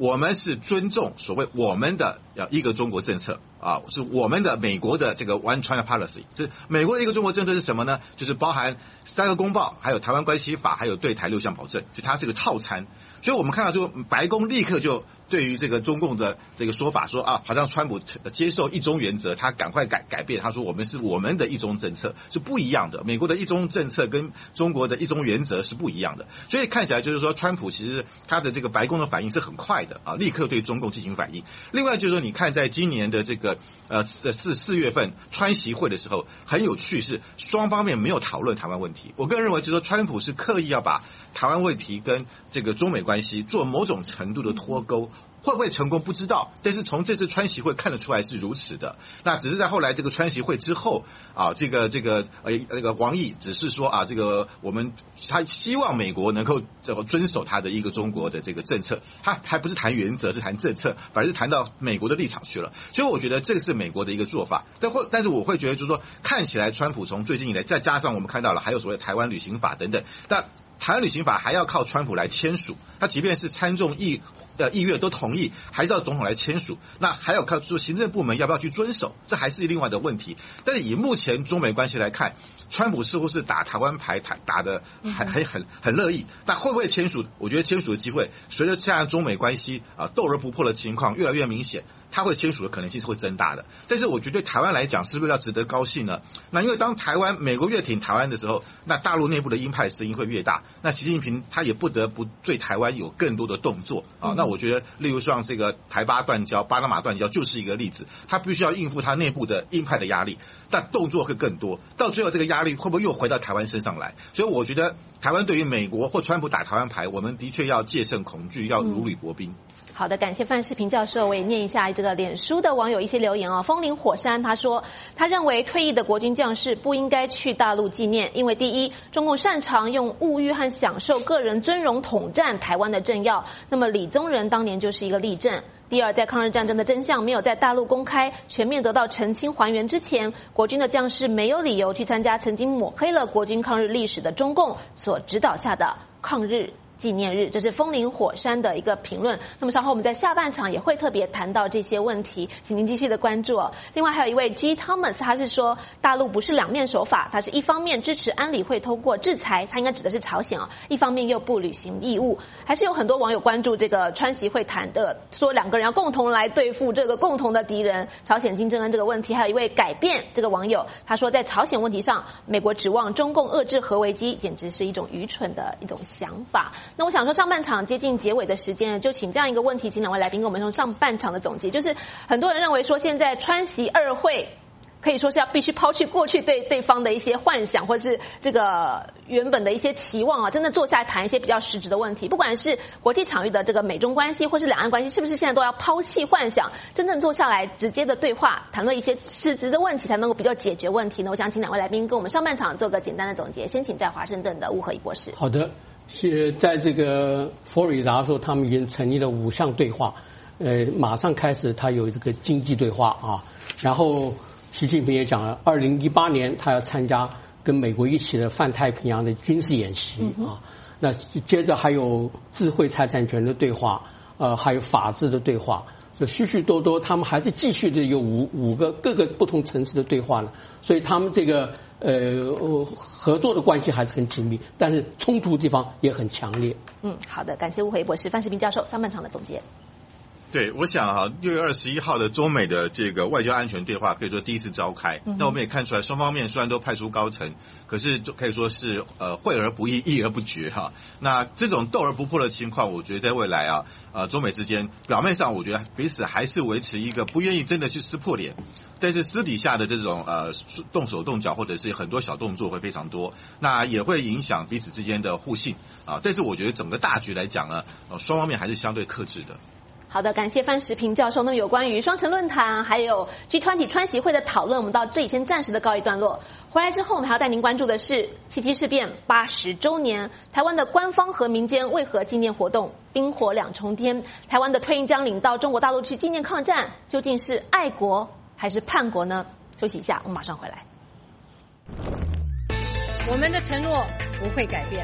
S3: 我们是尊重所谓我们的呃一个中国政策啊，是我们的美国的这个 One China Policy。这美国的一个中国政策是什么呢？就是包含三个公报，还有台湾关系法，还有对台六项保证，就它是个套餐。所以我们看到，就白宫立刻就对于这个中共的这个说法说啊，好像川普接受一中原则，他赶快改改变，他说我们是我们的一中政策是不一样的，美国的一中政策跟中国的一中原则是不一样的。所以看起来就是说，川普其实他的这个白宫的反应是很快的啊，立刻对中共进行反应。另外就是说，你看在今年的这个呃四四月份川习会的时候，很有趣是双方面没有讨论台湾问题。我个人认为就是说，川普是刻意要把台湾问题跟这个中美关系做某种程度的脱钩。会不会成功不知道，但是从这次川习会看得出来是如此的。那只是在后来这个川习会之后啊，这个这个呃那个王毅只是说啊，这个我们他希望美国能够这个遵守他的一个中国的这个政策，他还不是谈原则，是谈政策，反而是谈到美国的立场去了。所以我觉得这个是美国的一个做法。但或但是我会觉得就是说，看起来川普从最近以来，再加上我们看到了还有所谓台湾旅行法等等，但台湾旅行法还要靠川普来签署，他即便是参众议的议院都同意，还是要总统来签署。那还有靠说行政部门要不要去遵守，这还是另外的问题。但是以目前中美关系来看，川普似乎是打台湾牌打打的还还很很乐意。但会不会签署？我觉得签署的机会，随着现在中美关系啊斗而不破的情况越来越明显，他会签署的可能性是会增大的。但是我觉得对台湾来讲，是不是要值得高兴呢？那因为当台湾美国越挺台湾的时候，那大陆内部的鹰派声音会越大，那习近平他也不得不对台湾有更多的动作啊。那我觉得，例如像这个台巴断交、巴拿马断交就是一个例子，他必须要应付他内部的鹰派的压力，但动作会更多，到最后这个压力会不会又回到台湾身上来？所以我觉得台湾对于美国或川普打台湾牌，我们的确要戒慎恐惧，要如履薄冰。嗯
S1: 好的，感谢范世平教授。我也念一下这个脸书的网友一些留言哦。风林火山他说，他认为退役的国军将士不应该去大陆纪念，因为第一，中共擅长用物欲和享受个人尊荣统战台湾的政要，那么李宗仁当年就是一个例证。第二，在抗日战争的真相没有在大陆公开、全面得到澄清还原之前，国军的将士没有理由去参加曾经抹黑了国军抗日历史的中共所指导下的抗日纪念日。这是风林火山的一个评论。那么稍后我们在下半场也会特别谈到这些问题，请您继续的关注哦。另外还有一位 G Thomas， 他是说大陆不是两面手法，他是一方面支持安理会通过制裁，他应该指的是朝鲜哦，一方面又不履行义务。还是有很多网友关注这个川习会谈的，说两个人要共同来对付这个共同的敌人朝鲜金正恩这个问题。还有一位改变这个网友，他说在朝鲜问题上，美国指望中共遏制核危机，简直是一种愚蠢的一种想法。那我想说，上半场接近结尾的时间，就请这样一个问题，请两位来宾跟我们从上半场的总结。就是很多人认为说，现在川习二会可以说是要必须抛弃过去对对方的一些幻想，或是这个原本的一些期望啊，真的坐下来谈一些比较实质的问题。不管是国际场域的这个美中关系，或是两岸关系，是不是现在都要抛弃幻想，真正坐下来直接的对话，谈论一些实质的问题，才能够比较解决问题呢？我想请两位来宾跟我们上半场做个简单的总结。先请在华盛顿的吴和宜博士。
S4: 好的。是在这个佛罗里达说，他们已经成立了五项对话，呃，马上开始他有这个经济对话啊，然后习近平也讲了，二零一八年他要参加跟美国一起的泛太平洋的军事演习啊，那接着还有智慧财产权的对话，呃，还有法治的对话。就许许多多，他们还是继续的有五五个各个不同层次的对话呢，所以他们这个呃合作的关系还是很紧密，但是冲突地方也很强烈。
S1: 嗯，好的，感谢吴和宜博士、范世平教授上半场的总结。
S3: 对，我想哈，六月二十一号的中美的这个外交安全对话可以说第一次召开。嗯、那我们也看出来，双方面虽然都派出高层，可是就可以说是呃惠而不议，议而不决哈。那这种斗而不破的情况，我觉得在未来啊，呃，中美之间表面上我觉得彼此还是维持一个不愿意真的去撕破脸，但是私底下的这种呃动手动脚或者是很多小动作会非常多，那也会影响彼此之间的互信啊。但是我觉得整个大局来讲呢，呃，双方面还是相对克制的。
S1: 好的，感谢范世平教授。那么有关于双城论坛还有 G 二十 川习会的讨论，我们到这里先暂时的告一段落。回来之后，我们还要带您关注的是七七事变八十周年，台湾的官方和民间为何纪念活动冰火两重天？台湾的退役将领到中国大陆去纪念抗战，究竟是爱国还是叛国呢？休息一下，我们马上回来。
S6: 我们的承诺不会改变，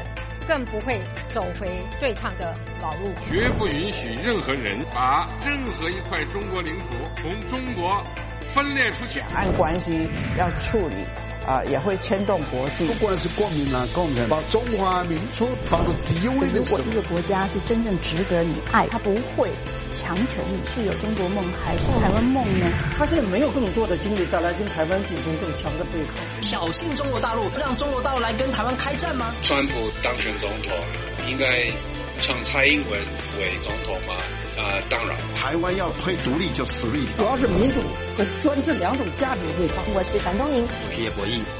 S6: 更不会走回对抗的老路。
S7: 绝不允许任何人把任何一块中国领土从中国分裂出去。
S8: 两岸关系要处理啊、呃，也会牵动国际。
S9: 不管是国民党、共产党，把中华民族放到第一位的时候。
S10: 如果一个国家是真正值得你爱，他不会强求你是有中国梦还是台湾梦呢？
S11: 他现在没有更多的精力再来跟台湾进行更强的对抗，
S12: 挑衅中国大陆，让中国大陆来跟台湾开战吗？
S13: 川普当选总统，应该让蔡英文为总统吗？啊、呃，当然。
S9: 台湾要推独立就死力。
S11: 主要是民主和专制两种价值对抗。
S1: 我是樊东宁，
S2: 我是叶博弈。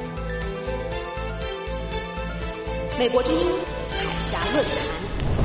S1: 美国之音海峡论坛。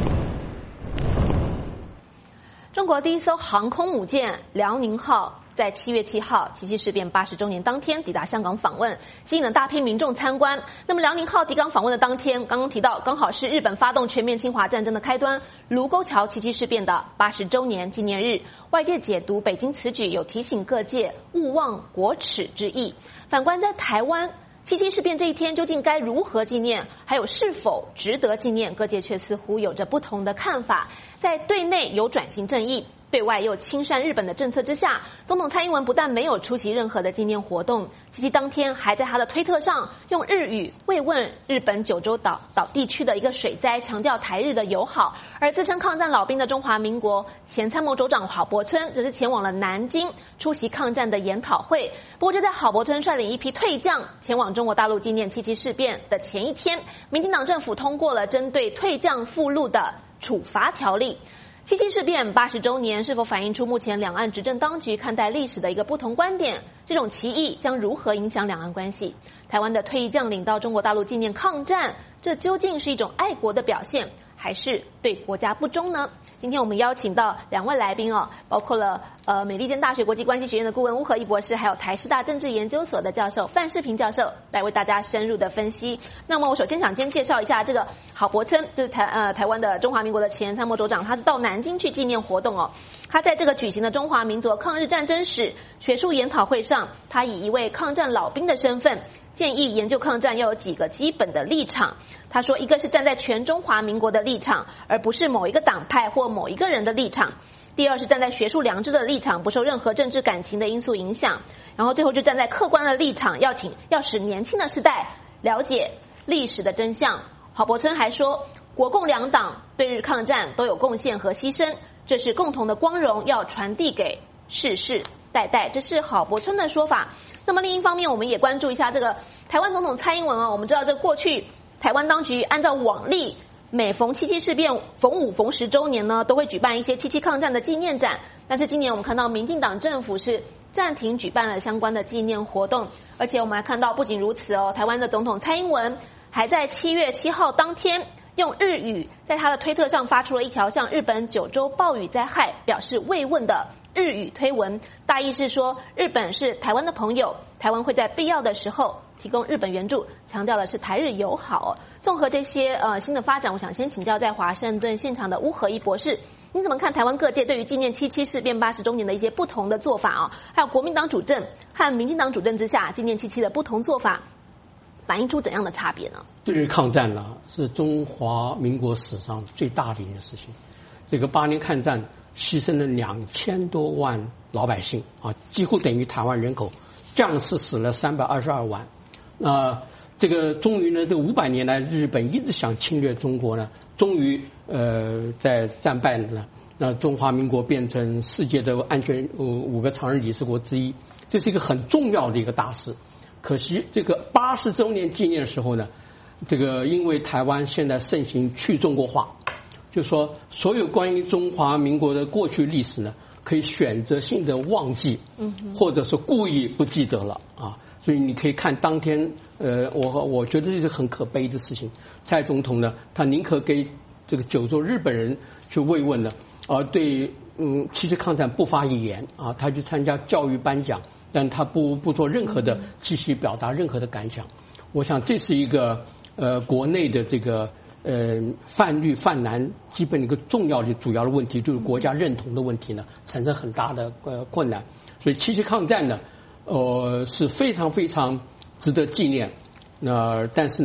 S1: 中国第一艘航空母舰辽宁号在七月七号七七事变八十周年当天抵达香港访问，吸引了大批民众参观。那么辽宁号抵港访问的当天，刚刚提到刚好是日本发动全面侵华战争的开端，卢沟桥七七事变的八十周年纪念日。外界解读北京此举有提醒各界勿忘国耻之意。反观在台湾，七七事变这一天究竟该如何纪念，还有是否值得纪念，各界却似乎有着不同的看法。在对内有转型正义，对外又亲善日本的政策之下，总统蔡英文不但没有出席任何的纪念活动，七七当天还在他的推特上用日语慰问日本九州岛岛地区的一个水灾，强调台日的友好。而自称抗战老兵的中华民国前参谋首长郝柏村则是前往了南京出席抗战的研讨会。不过就在郝柏村率领一批退将前往中国大陆纪念七七事变的前一天，民进党政府通过了针对退将附录的处罚条例。七七事变八十周年是否反映出目前两岸执政当局看待历史的一个不同观点？这种歧义将如何影响两岸关系？台湾的退役将领到中国大陆纪念抗战，这究竟是一种爱国的表现，还是对国家不忠呢？今天我们邀请到两位来宾哦，包括了呃美利坚大学国际关系学院的顾问巫和一博士，还有台师大政治研究所的教授范世平教授，来为大家深入的分析。那么我首先想先介绍一下这个郝柏村，就是台呃台湾的中华民国的前参谋首长，他是到南京去纪念活动哦。他在这个举行的中华民族抗日战争史学术研讨会上，他以一位抗战老兵的身份，建议研究抗战要有几个基本的立场。他说，一个是站在全中华民国的立场，而不是某一个党派或某一个人的立场；第二是站在学术良知的立场，不受任何政治感情的因素影响；然后最后就站在客观的立场，要请要使年轻的世代了解历史的真相。郝柏村还说，国共两党对日抗战都有贡献和牺牲，这是共同的光荣，要传递给世世代代，这是郝柏村的说法。那么另一方面，我们也关注一下这个台湾总统蔡英文啊，我们知道这过去台湾当局按照往例，每逢七七事变逢五逢十周年呢，都会举办一些七七抗战的纪念展。但是今年我们看到民进党政府是暂停举办了相关的纪念活动，而且我们还看到不仅如此哦，台湾的总统蔡英文还在七月七号当天用日语在他的推特上发出了一条向日本九州暴雨灾害表示慰问的日语推文，大意是说日本是台湾的朋友，台湾会在必要的时候提供日本援助，强调的是台日友好。综合这些呃新的发展，我想先请教在华盛顿现场的巫和一博士，你怎么看台湾各界对于纪念七七事变八十周年的一些不同的做法啊？还有国民党主政和民进党主政之下纪念七七的不同做法，反映出怎样的差别呢？
S4: 对日抗战呢，是中华民国史上最大的一件事情。这个八年抗战牺牲了两千多万老百姓啊，几乎等于台湾人口，将士死了三百二十二万。那、呃、这个终于呢，这五百年来日本一直想侵略中国呢，终于呃在战败了呢。那中华民国变成世界的安全呃五个常任理事国之一，这是一个很重要的一个大事。可惜这个八十周年纪念的时候呢，这个因为台湾现在盛行去中国化，就说所有关于中华民国的过去历史呢，可以选择性的忘记，或者是故意不记得了啊。所以你可以看当天，呃，我我觉得这是很可悲的事情。蔡总统呢，他宁可给这个九州日本人去慰问呢，而对嗯七七抗战不发一言啊，他去参加教育颁奖，但他不不做任何的继续表达任何的感想。我想这是一个呃国内的这个呃泛绿泛蓝基本一个重要的主要的问题，就是国家认同的问题呢，产生很大的呃困难。所以七七抗战呢，呃是非常非常值得纪念。那、呃、但是呢，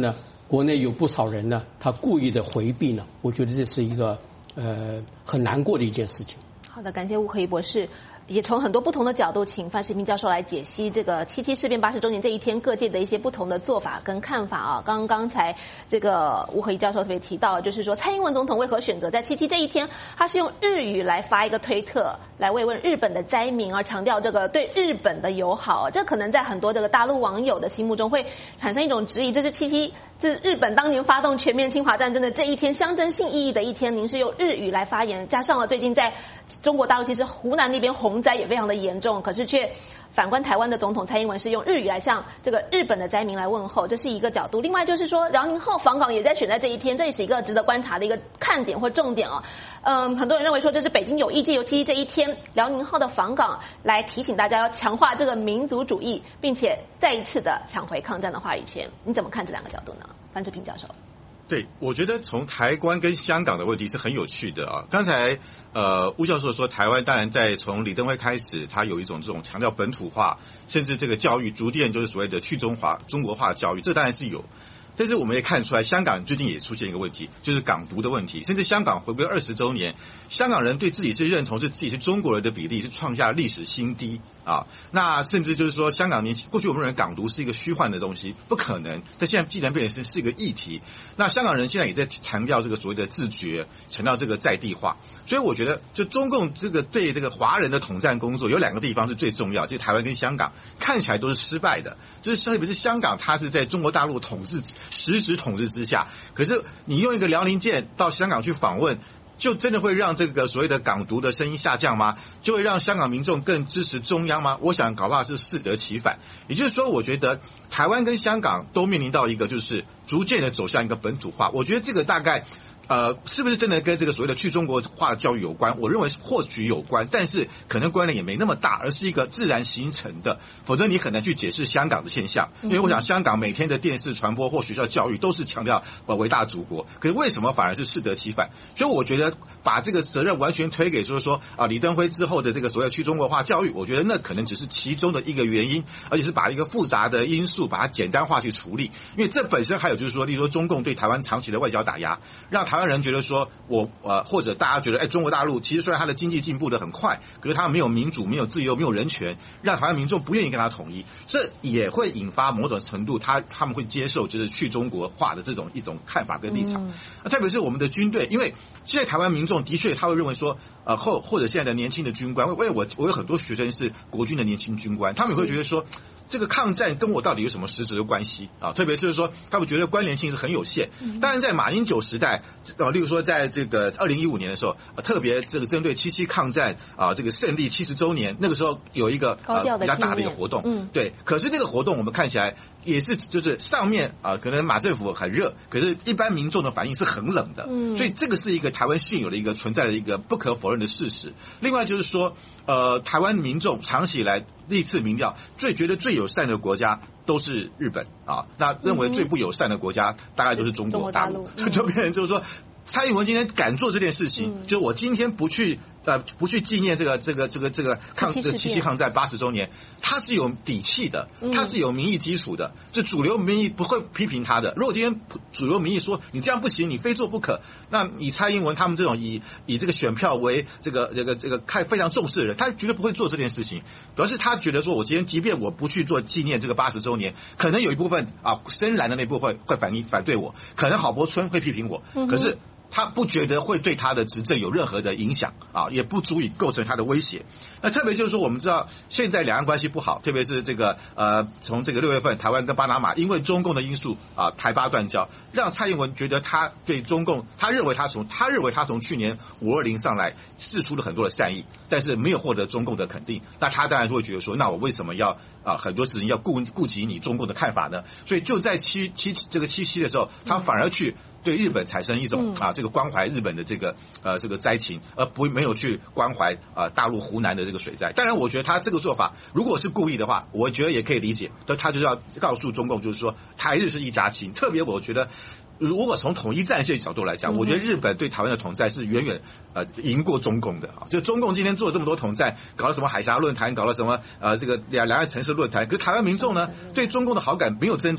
S4: 国内有不少人呢，他故意的回避呢，我觉得这是一个呃很难过的一件事情。
S1: 好的，感谢吴可怡博士。也从很多不同的角度，请范世平教授来解析这个七七事变八十周年这一天各界的一些不同的做法跟看法啊。刚刚才这个吴可怡教授特别提到，就是说蔡英文总统为何选择在七七这一天，他是用日语来发一个推特，来慰问日本的灾民，而强调这个对日本的友好。这可能在很多这个大陆网友的心目中会产生一种质疑，这是七七，这是日本当年发动全面侵华战争的这一天象征性意义的一天，您是用日语来发言，加上了最近在中国大陆其实湖南那边洪灾也非常的严重，可是却反观台湾的总统蔡英文是用日语来向这个日本的灾民来问候，这是一个角度。另外就是说辽宁号访港也在选在这一天，这也是一个值得观察的一个看点或重点哦。嗯，很多人认为说这是北京有意借由七七这一天辽宁号的访港来提醒大家要强化这个民族主义，并且再一次的抢回抗战的话语权。你怎么看这两个角度呢？范世平教授。
S3: 对，我觉得从台湾跟香港的问题是很有趣的啊。刚才呃吴教授说，台湾当然在从李登辉开始，他有一种这种强调本土化，甚至这个教育逐渐就是所谓的去中华中国化教育，这当然是有。但是我们也看出来，香港最近也出现一个问题，就是港独的问题。甚至香港回归二十周年，香港人对自己是认同是自己是中国人的比例是创下历史新低啊。那甚至就是说，香港年轻过去我们认为港独是一个虚幻的东西，不可能。但现在既然变成是是一个议题，那香港人现在也在强调这个所谓的自觉，强调这个在地化。所以我觉得，就中共这个对这个华人的统战工作，有两个地方是最重要，就是台湾跟香港看起来都是失败的。就是特别是香港，它是在中国大陆统治实质统治之下，可是你用一个辽宁舰到香港去访问，就真的会让这个所谓的港独的声音下降吗？就会让香港民众更支持中央吗？我想搞不好是适得其反。也就是说，我觉得台湾跟香港都面临到一个就是逐渐的走向一个本土化。我觉得这个大概呃，是不是真的跟这个所谓的去中国化的教育有关？我认为或许有关，但是可能关联也没那么大，而是一个自然形成的。否则你很难去解释香港的现象，因为我想香港每天的电视传播或学校教育都是强调呃伟大祖国，可是为什么反而是适得其反？所以我觉得把这个责任完全推给说说啊李登辉之后的这个所谓去中国化教育，我觉得那可能只是其中的一个原因，而且是把一个复杂的因素把它简单化去处理。因为这本身还有就是说，例如说中共对台湾长期的外交打压，让台湾人觉得说我呃或者大家觉得哎中国大陆其实虽然它的经济进步的很快，可是它没有民主、没有自由、没有人权，让台湾民众不愿意跟它统一，这也会引发某种程度他他们会接受就是去中国化的这种一种看法跟立场。嗯、特别是我们的军队，因为现在台湾民众的确他会认为说呃或或者现在的年轻的军官，因为我我有很多学生是国军的年轻军官，他们也会觉得说。这个抗战跟我到底有什么实质的关系啊？特别是说，他们觉得关联性是很有限。当然，在马英九时代，呃，例如说，在这个二零一五年的时候，呃、特别这个针对七七抗战啊、呃，这个胜利七十周年，那个时候有一个呃比较大的一个活动，嗯，对。可是这个活动我们看起来也是，就是上面啊、呃，可能马政府很热，可是一般民众的反应是很冷的，嗯，所以这个是一个台湾现有的一个存在的一个不可否认的事实。另外就是说，呃，台湾民众长期以来。历次民调最觉得最友善的国家都是日本啊，那认为最不友善的国家大概都是中国大陆，就就变成就是说，蔡英文今天敢做这件事情，嗯、就我今天不去呃不去纪念这个这个这个这个抗这个七七抗战八十周年，他是有底气的，他是有民意基础的，这主流民意不会批评他的。如果今天主流民意说你这样不行，你非做不可，那以蔡英文他们这种以以这个选票为这个这个这个看非常重视的人，他绝对不会做这件事情。表示他觉得说，我今天即便我不去做纪念这个八十周年，可能有一部分啊深蓝的那部分会反反对我，可能郝柏村会批评我，嗯、可是。他不觉得会对他的执政有任何的影响啊，也不足以构成他的威胁。那特别就是说，我们知道现在两岸关系不好，特别是这个呃，从这个六月份台湾跟巴拿马因为中共的因素啊，台巴断交，让蔡英文觉得他对中共，他认为他从他认为他从去年五二零上来释出了很多的善意，但是没有获得中共的肯定。那他当然会觉得说，那我为什么要啊很多事情要顾顾及你中共的看法呢？所以就在七七这个七七的时候，他反而去。对日本产生一种啊，这个关怀日本的这个呃这个灾情，而不没有去关怀啊大陆湖南的这个水灾。当然，我觉得他这个做法，如果是故意的话，我觉得也可以理解。但他就是要告诉中共，就是说台日是一家亲。特别我觉得，如果从统一战线角度来讲，我觉得日本对台湾的统战是远远呃赢过中共的啊。就中共今天做了这么多统战，搞了什么海峡论坛，搞了什么呃这个两两岸城市论坛，可是台湾民众呢对中共的好感没有增加。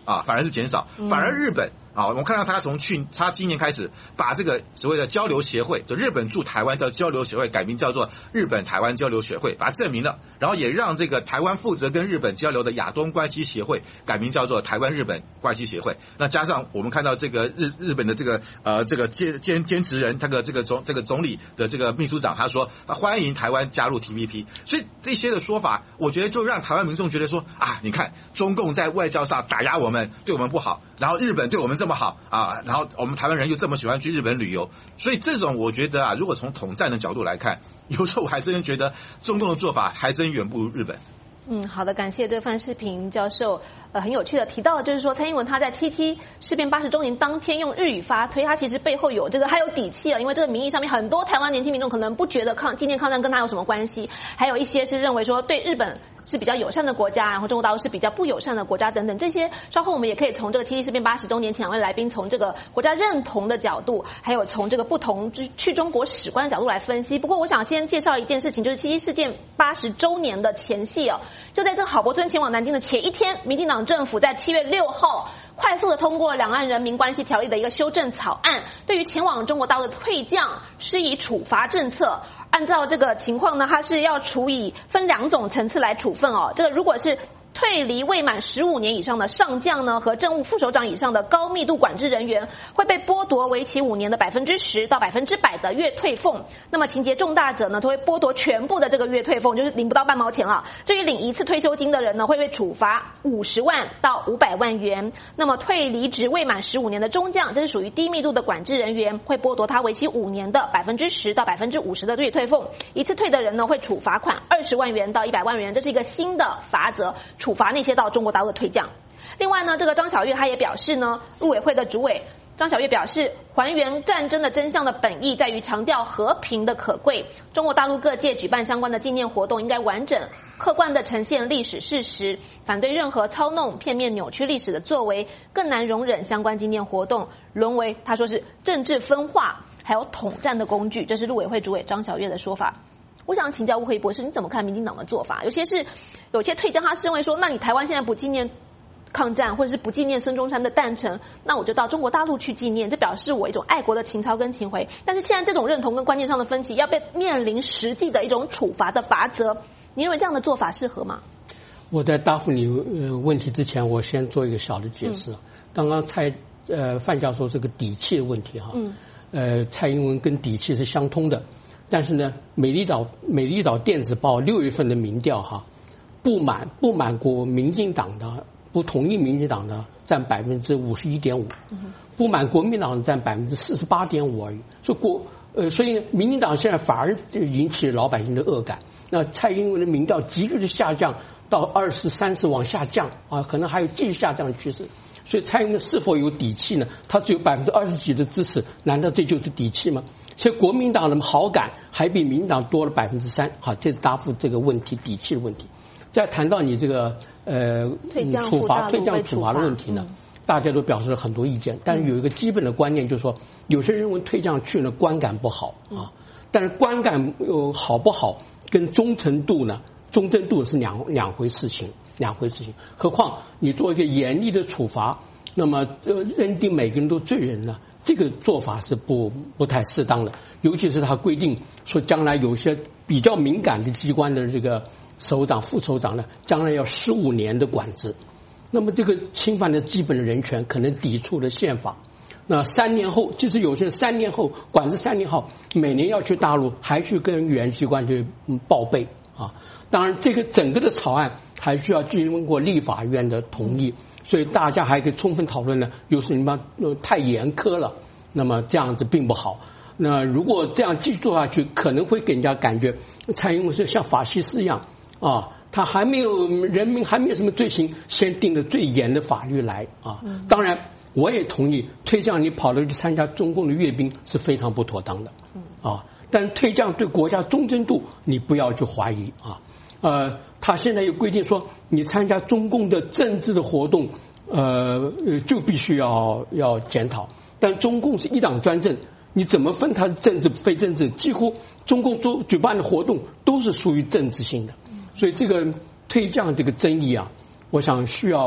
S3: 啊，反而是减少，反而日本啊，我们看到他从去他今年开始把这个所谓的交流协会，就日本驻台湾的交流协会改名叫做日本台湾交流协会，把它证明了，然后也让这个台湾负责跟日本交流的亚东关系协会改名叫做台湾日本关系协会。那加上我们看到这个日日本的这个呃这个兼兼兼职人，这个这个总这个总理的这个秘书长他说啊欢迎台湾加入 T P P， 所以这些的说法，我觉得就让台湾民众觉得说啊，你看中共在外交上打压我们，对我们不好，然后日本对我们这么好啊，然后我们台湾人又这么喜欢去日本旅游，所以这种我觉得啊，如果从统战的角度来看，有时候我还真觉得中共的做法还真远不如日本。
S1: 嗯，好的，感谢这个范世平教授，呃，很有趣的提到，就是说蔡英文他在七七事变八十周年当天用日语发推，他其实背后有这个还有底气啊，因为这个民意上面很多台湾年轻民众可能不觉得抗纪念抗战跟他有什么关系，还有一些是认为说对日本是比较友善的国家，然后中国大陆是比较不友善的国家等等，这些稍后我们也可以从这个七七事变八十周年请两位来宾从这个国家认同的角度，还有从这个不同去中国史观的角度来分析。不过我想先介绍一件事情，就是七七事件八十周年的前夕哦，就在这个郝柏村前往南京的前一天，民进党政府在七月六号快速的通过两岸人民关系条例的一个修正草案，对于前往中国大陆的退将施以处罚政策。按照这个情况呢，它是要处以分两种层次来处分哦。这个如果是退离未满十五年以上的上将呢，和政务副首长以上的高密度管制人员，会被剥夺为期五年的百分之十到百分之百的月退俸。那么情节重大者呢，都会剥夺全部的这个月退俸，就是领不到半毛钱了。至于领一次退休金的人呢，会被处罚五十万到五百万元。那么退离职未满十五年的中将，这是属于低密度的管制人员，会剥夺他为期五年的百分之十到百分之五十的月退俸。一次退的人呢，会处罚款二十万元到一百万元，这是一个新的罚则。处罚那些到中国大陆的退将。另外呢，这个张晓月他也表示呢，陆委会的主委张晓月表示，还原战争的真相的本意在于强调和平的可贵。中国大陆各界举办相关的纪念活动，应该完整、客观的呈现历史事实，反对任何操弄、片面扭曲历史的作为，更难容忍相关纪念活动沦为他说是政治分化还有统战的工具。这是陆委会主委张晓月的说法。我想请教吴可怡博士，你怎么看民进党的做法？有些是有些退将，他是认为说，那你台湾现在不纪念抗战，或者是不纪念孙中山的诞辰，那我就到中国大陆去纪念，这表示我一种爱国的情操跟情怀。但是现在这种认同跟观念上的分歧，要被面临实际的一种处罚的罚则，你认为这样的做法适合吗？
S4: 我在答复你呃问题之前，我先做一个小的解释。嗯、刚刚蔡呃范教授这个底气的问题哈，嗯、呃蔡英文跟底气是相通的。但是呢，美丽岛美丽岛电子报六月份的民调哈，不满不满国民进党的不同意民进党的占百分之五十一点五，不满国民党占百分之四十八点五而已。所以国呃，所以民进党现在反而引起老百姓的恶感。那蔡英文的民调急剧的下降到二十、三十往下降啊，可能还有继续下降的趋势。所以蔡英文是否有底气呢？他只有百分之二十几的支持，难道这就是底气吗？所以国民党的好感还比民进党多了百分之三，好，这是答复这个问题底气的问题。再谈到你这个呃处罚退将处罚的问题呢，嗯、大家都表示了很多意见，但是有一个基本的观念，就是说，有些人认为退将去呢观感不好啊，但是观感呃好不好跟忠诚度呢，忠贞度是两两回事情，两回事情。何况你做一个严厉的处罚，那么呃认定每个人都罪人呢？这个做法是不不太适当的，尤其是他规定说，将来有些比较敏感的机关的这个首长、副首长呢，将来要十五年的管制。那么这个侵犯了基本的人权，可能抵触了宪法。那三年后，即使有些人三年后管制三年后，每年要去大陆，还去跟原机关去报备啊。当然，这个整个的草案还需要经过立法院的同意。所以大家还可以充分讨论呢，有时你们太严苛了，那么这样子并不好。那如果这样继续做下去，可能会给人家感觉蔡英文是像法西斯一样啊，他还没有人民还没有什么罪行，先定了最严的法律来啊。当然，我也同意退将你跑了去参加中共的阅兵是非常不妥当的啊。但退将对国家忠贞度，你不要去怀疑啊。呃，他现在有规定说，你参加中共的政治的活动，呃，就必须要要检讨。但中共是一党专政，你怎么分它是政治非政治？几乎中共做举办的活动都是属于政治性的，所以这个退将这个争议啊，我想需要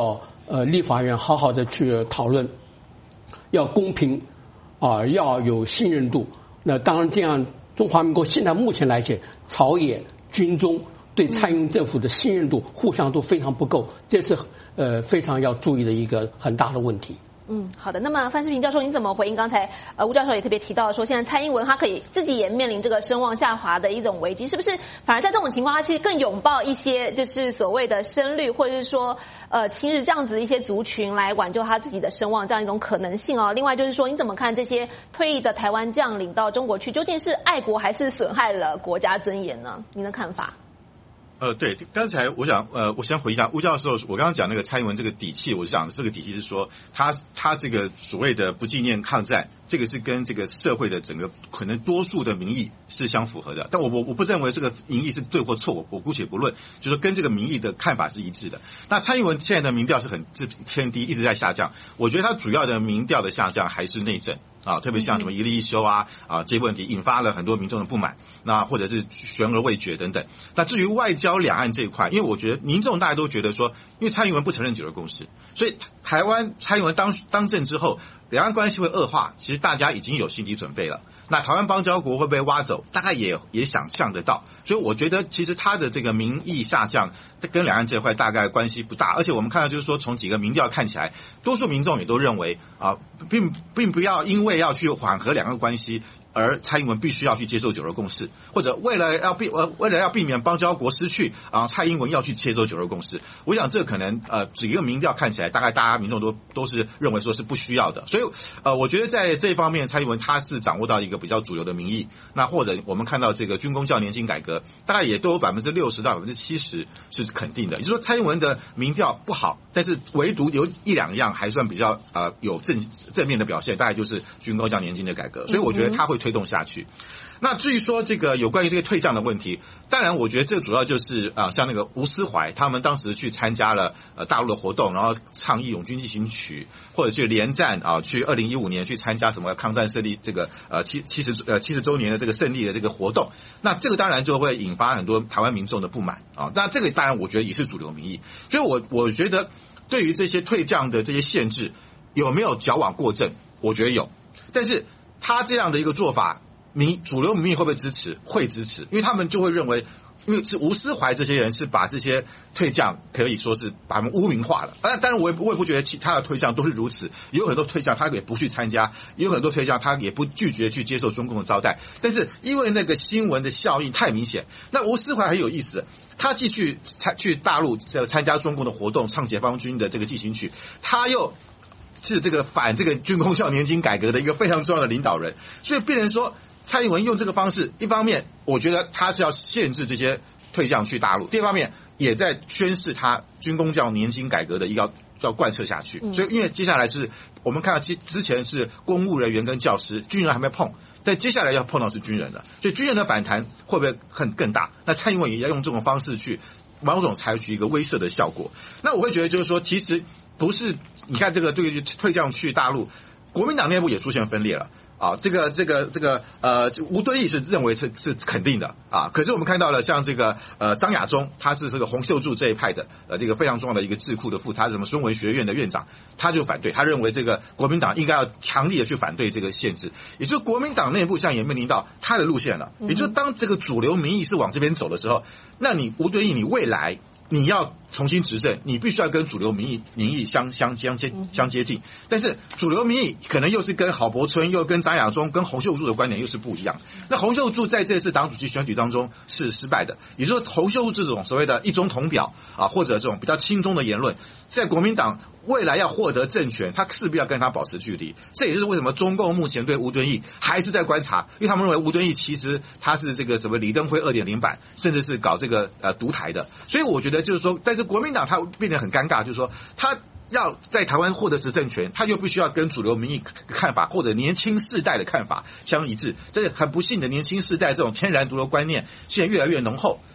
S4: 呃立法院好好的去讨论，要公平啊、呃，要有信任度。那当然，这样中华民国现在目前来讲，朝野军中对蔡英文政府的信任度互相都非常不够，这是呃非常要注意的一个很大的问题。
S1: 嗯，好的。那么范世平教授，你怎么回应刚才呃吴教授也特别提到说，现在蔡英文他可以自己也面临这个声望下滑的一种危机，是不是反而在这种情况，他其实更拥抱一些就是所谓的深绿，或者是说呃亲日这样子的一些族群来挽救他自己的声望这样一种可能性哦？另外就是说，你怎么看这些退役的台湾将领到中国去，究竟是爱国还是损害了国家尊严呢？您的看法？
S3: 呃，对，刚才我想，呃，我先回一下吴教授，我刚刚讲那个蔡英文这个底气，我想这个底气是说，他他这个所谓的不纪念抗战，这个是跟这个社会的整个可能多数的民意是相符合的。但我我我不认为这个民意是对或错，我我姑且不论，就是跟这个民意的看法是一致的。那蔡英文现在的民调是很是偏低，一直在下降。我觉得他主要的民调的下降还是内政。啊，特别像什么一例一休啊啊这些问题，引发了很多民众的不满，那或者是悬而未决等等。那至于外交两岸这一块，因为我觉得民众大家都觉得说，因为蔡英文不承认九二共识，所以台湾蔡英文当当政之后，两岸关系会恶化，其实大家已经有心理准备了。那台湾邦交国会被挖走，大概也也想象得到。所以我觉得其实他的这个民意下降跟两岸这块大概关系不大，而且我们看到就是说，从几个民调看起来，多数民众也都认为啊，并并不要因为要去缓和两岸关系，而蔡英文必须要去接受九二共识，或者为了要避呃为了要避免邦交国失去啊，蔡英文要去接受九二共识。我想这可能呃几个民调看起来，大概大家民众都都是认为说是不需要的。所以呃，我觉得在这一方面，蔡英文他是掌握到一个比较主流的民意。那或者我们看到这个军公教年金改革，大概也都有百分之六十到百分之七十是肯定的。也就是说，蔡英文的民调不好，但是唯独有一两样还算比较呃有正正面的表现，大概就是军公教年金的改革。所以我觉得他会推动下去。那至于说这个有关于这个退将的问题，当然我觉得这主要就是啊、呃，像那个吴思怀他们当时去参加了呃大陆的活动，然后倡议《永军进行曲》，或者去连战啊，去二零一五年去参加什么抗战胜利这个呃七七十呃七十周年的这个胜利的这个活动，那这个当然就会引发很多台湾民众的不满啊。那这个当然我觉得也是主流民意，所以我我觉得对于这些退将的这些限制有没有矫枉过正，我觉得有，但是他这样的一个做法，民主流民意会不会支持？会支持，因为他们就会认为，因为是吴思怀这些人是把这些退将可以说是把他们污名化了。当然，我也我也不觉得其他的退将都是如此，有很多退将他也不去参加，有很多退将他也不拒绝去接受中共的招待。但是因为那个新闻的效应太明显，那吴思怀很有意思，他继续参去大陆参加中共的活动，唱解放军的这个进行曲，他又是这个反这个军公教年金改革的一个非常重要的领导人，所以变成说蔡英文用这个方式，一方面我觉得他是要限制这些退将去大陆，第二方面也在宣示他军公教年金改革的一个要贯彻下去。所以因为接下来是我们看到之前是公务人员跟教师，军人还没碰，但接下来要碰到是军人了，所以军人的反弹会不会更更大？那蔡英文也要用这种方式去某种采取一个威慑的效果。那我会觉得就是说，其实不是你看这个对于退将去大陆，国民党内部也出现分裂了。啊，这个这个这个呃，吴敦义是认为是是肯定的啊。可是我们看到了，像这个呃张亚中，他是这个洪秀柱这一派的呃这个非常重要的一个智库的副，他是什么孙文学院的院长，他就反对，他认为这个国民党应该要强力的去反对这个限制。也就是国民党内部现在也面临到他的路线了，也就是当这个主流民意是往这边走的时候，那你吴敦义你未来你要重新执政，你必须要跟主流民意民意相相相接相接近，但是主流民意可能又是跟郝柏村又跟张亚中跟洪秀柱的观点又是不一样。那洪秀柱在这次党主席选举当中是失败的，也就是说洪秀柱这种所谓的一中统表啊，或者这种比较亲中的言论，在国民党未来要获得政权，他势必要跟他保持距离。这也就是为什么中共目前对吴敦义还是在观察，因为他们认为吴敦义其实他是这个什么李登辉 二点零 版，甚至是搞这个呃独台的。所以我觉得就是说，但是国民党他变得很尴尬，就是说他要在台湾获得执政权，他又必须要跟主流民意看法或者年轻世代的看法相一致。这很不幸的，年轻世代这种天然独流观念现在越来越浓厚。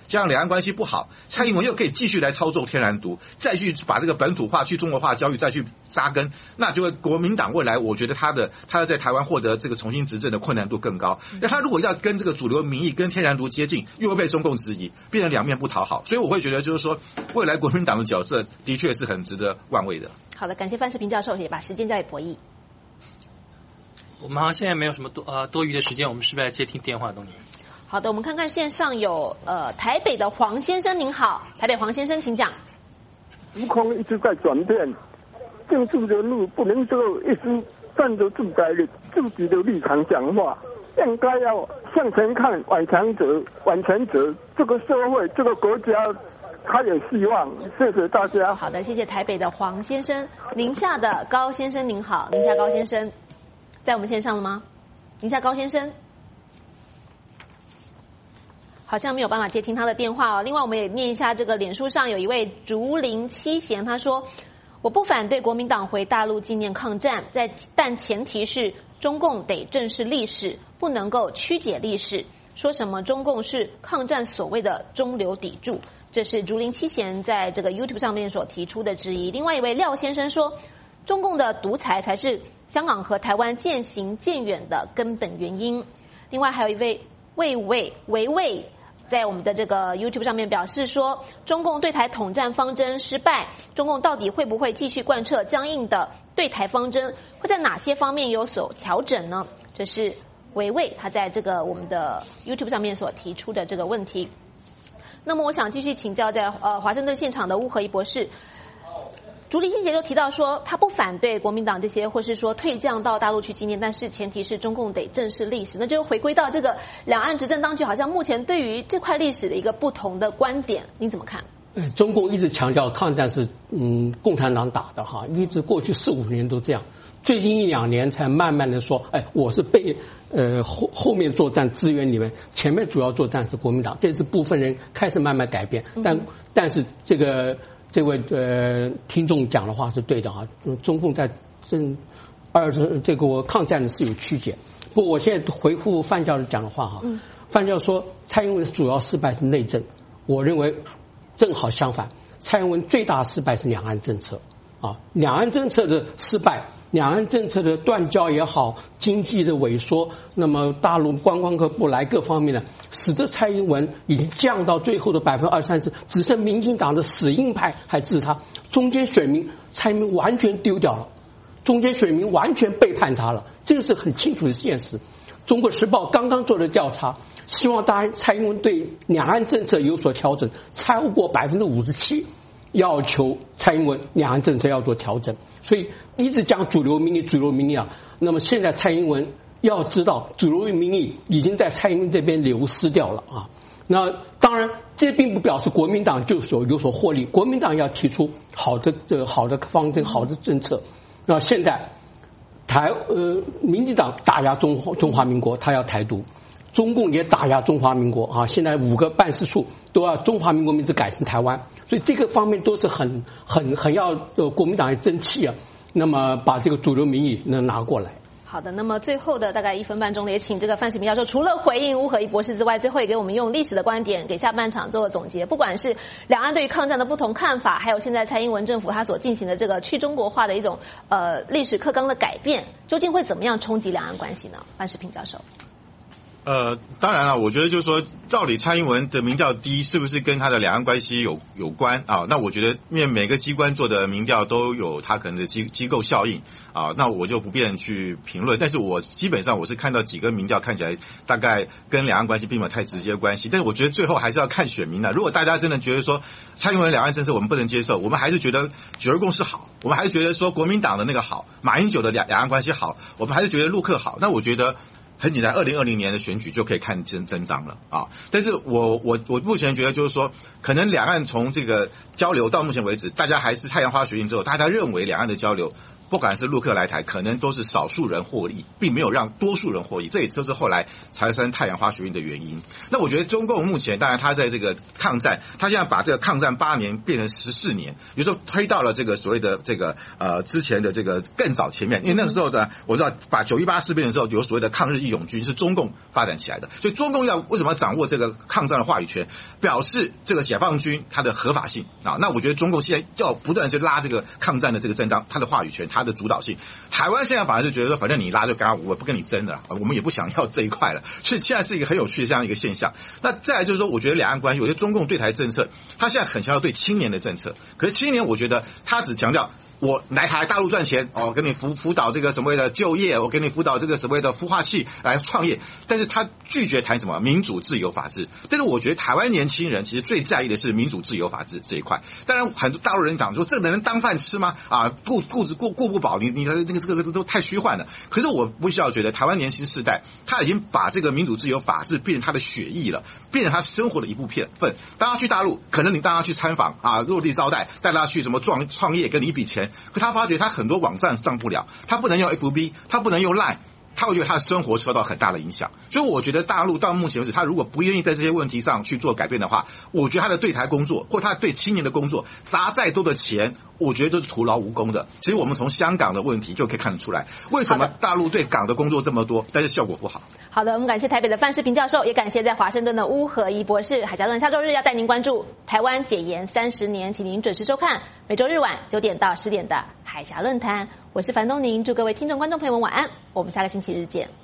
S3: 加上两岸关系不好，蔡英文又可以继续来操作天然独，再去把这个本土化、去中国化教育再去扎根，那就会国民党未来我觉得他的他要在台湾获得这个重新执政的困难度更高。那他如果要跟这个主流民意、跟天然独接近，又会被中共质疑，变成两面不讨好。所以我会觉得就是说，未来国民党的角色的确是很值得玩味的。
S1: 好的，感谢范世平教授，也把时间交给博弈。
S2: 我们好像现在没有什么多呃多余的时间，我们是不是来接听电话？东尼。
S1: 好的，我们看看线上有呃台北的黄先生，您好，台北黄先生，请讲。
S14: 时空一直在转变，政治人物不能够一直站着自己的自己的立场讲话，应该要向前看，往前走，往前走，这个社会，这个国家。他有希望，谢谢大家。
S1: 好的，谢谢台北的黄先生。宁夏的高先生您好，宁夏高先生在我们线上了吗？宁夏高先生好像没有办法接听他的电话哦。另外，我们也念一下这个脸书上有一位竹林七贤，他说：“我不反对国民党回大陆纪念抗战，在但前提是中共得正视历史，不能够曲解历史。说什么中共是抗战所谓的中流砥柱。”这是竹林七贤在这个 YouTube 上面所提出的质疑。另外一位廖先生说，中共的独裁才是香港和台湾渐行渐远的根本原因。另外还有一位魏魏维魏在我们的这个 YouTube 上面表示说，中共对台统战方针失败，中共到底会不会继续贯彻僵硬的对台方针，会在哪些方面有所调整呢？这是维魏他在这个我们的 YouTube 上面所提出的这个问题。那么我想继续请教在呃华盛顿现场的巫和仪博士，竹林七贤就提到说，他不反对国民党这些，或是说退将到大陆去纪念，但是前提是中共得正视历史。那就回归到这个两岸执政当局好像目前对于这块历史的一个不同的观点，您怎么看？
S4: 嗯，中共一直强调抗战是嗯共产党打的哈，一直过去四五年都这样，最近一两年才慢慢的说，哎，我是被呃后后面作战支援你们，前面主要作战是国民党，这次部分人开始慢慢改变，但、嗯、但是这个这位呃听众讲的话是对的哈，中共在正二这个抗战是有曲解。不过我现在回复范教授讲的话哈，嗯、范教授说蔡英文主要失败是内政，我认为正好相反，蔡英文最大失败是两岸政策啊，两岸政策的失败，两岸政策的断交也好，经济的萎缩，那么大陆观光客不来各方面呢，使得蔡英文已经降到最后的百分之二三十，只剩民进党的死硬派还支持他，中间选民蔡英文完全丢掉了，中间选民完全背叛他了，这个是很清楚的现实。中国时报刚刚做的调查，希望大家蔡英文对两岸政策有所调整，超过百分之五十七要求蔡英文两岸政策要做调整，所以一直讲主流民意，主流民意啊。那么现在蔡英文要知道，主流民意已经在蔡英文这边流失掉了啊。那当然，这并不表示国民党就所有所获利，国民党要提出好的这个好的方针、好的政策。那现在台呃，民进党打压中中华民国，他要台独；中共也打压中华民国啊。现在五个办事处都要中华民国名字改成台湾，所以这个方面都是很很很要呃国民党要争气啊。那么把这个主流民意能拿过来。
S1: 好的，那么最后的大概一分半钟的，也请这个范世平教授除了回应巫和仪博士之外，最后也给我们用历史的观点给下半场做总结。不管是两岸对于抗战的不同看法，还有现在蔡英文政府他所进行的这个去中国化的一种呃历史课纲的改变，究竟会怎么样冲击两岸关系呢？范世平教授。
S3: 呃，当然了，我觉得就是说，到底蔡英文的民调低是不是跟他的两岸关系有有关啊？那我觉得，因为每个机关做的民调都有他可能的机机构效应啊，那我就不便去评论。但是我基本上我是看到几个民调看起来大概跟两岸关系并没有太直接关系，但是我觉得最后还是要看选民的。如果大家真的觉得说蔡英文两岸政策我们不能接受，我们还是觉得九二共识好，我们还是觉得说国民党的那个好，马英九的两两岸关系好，我们还是觉得陆客好，那我觉得很简单，二零二零年的选举就可以看真真章了啊！但是我我我目前觉得就是说，可能两岸从这个交流到目前为止，大家还是太阳花学运之后，大家认为两岸的交流不管是陆客来台，可能都是少数人获利，并没有让多数人获益，这也就是后来财山太阳花学运的原因。那我觉得中共目前当然他在这个抗战，他现在把这个抗战八年变成十四年，有时候推到了这个所谓的这个呃之前的这个更早前面，因为那个时候呢，我知道把九一八事变的时候有所谓的抗日义勇军是中共发展起来的，所以中共要为什么要掌握这个抗战的话语权，表示这个解放军它的合法性啊。那我觉得中共现在要不断去拉这个抗战的这个正当，它的话语权，它的主导性。台湾现在反而是觉得说，反正你拉就刚刚我不跟你争的了，我们也不想要这一块了，所以现在是一个很有趣的这样一个现象。那再来就是说，我觉得两岸关系，我觉得中共对台政策，他现在很强调对青年的政策，可是青年我觉得他只强调我来台大陆赚钱，哦，给你辅辅导这个所谓的就业，我给你辅导这个所谓的孵化器来创业，但是他拒绝谈什么民主、自由、法治。但是我觉得台湾年轻人其实最在意的是民主、自由、法治这一块。当然，很多大陆人讲说，这能当饭吃吗？啊，顾顾子顾顾不饱，你你的这个这个都太虚幻了。可是我不需要觉得台湾年轻世代他已经把这个民主、自由、法治变成他的血液了，变成他生活的一部分。当他去大陆，可能你带他去参访啊，落地招待，带他去什么创创业，给你一笔钱。可他发觉他很多网站上不了，他不能用 F B， 他不能用 Line， 他会觉得他的生活受到很大的影响。所以我觉得大陆到目前为止，他如果不愿意在这些问题上去做改变的话，我觉得他的对台工作或他对青年的工作砸再多的钱，我觉得都是徒劳无功的。其实我们从香港的问题就可以看得出来，为什么大陆对港的工作这么多，但是效果不好。
S1: 好的，我们感谢台北的范世平教授，也感谢在华盛顿的巫和仪博士。海峡论下周日要带您关注台湾解严三十年，请您准时收看每周日晚九点到十点的海峡论坛。我是樊东宁，祝各位听众观众朋友们晚安，我们下个星期日见。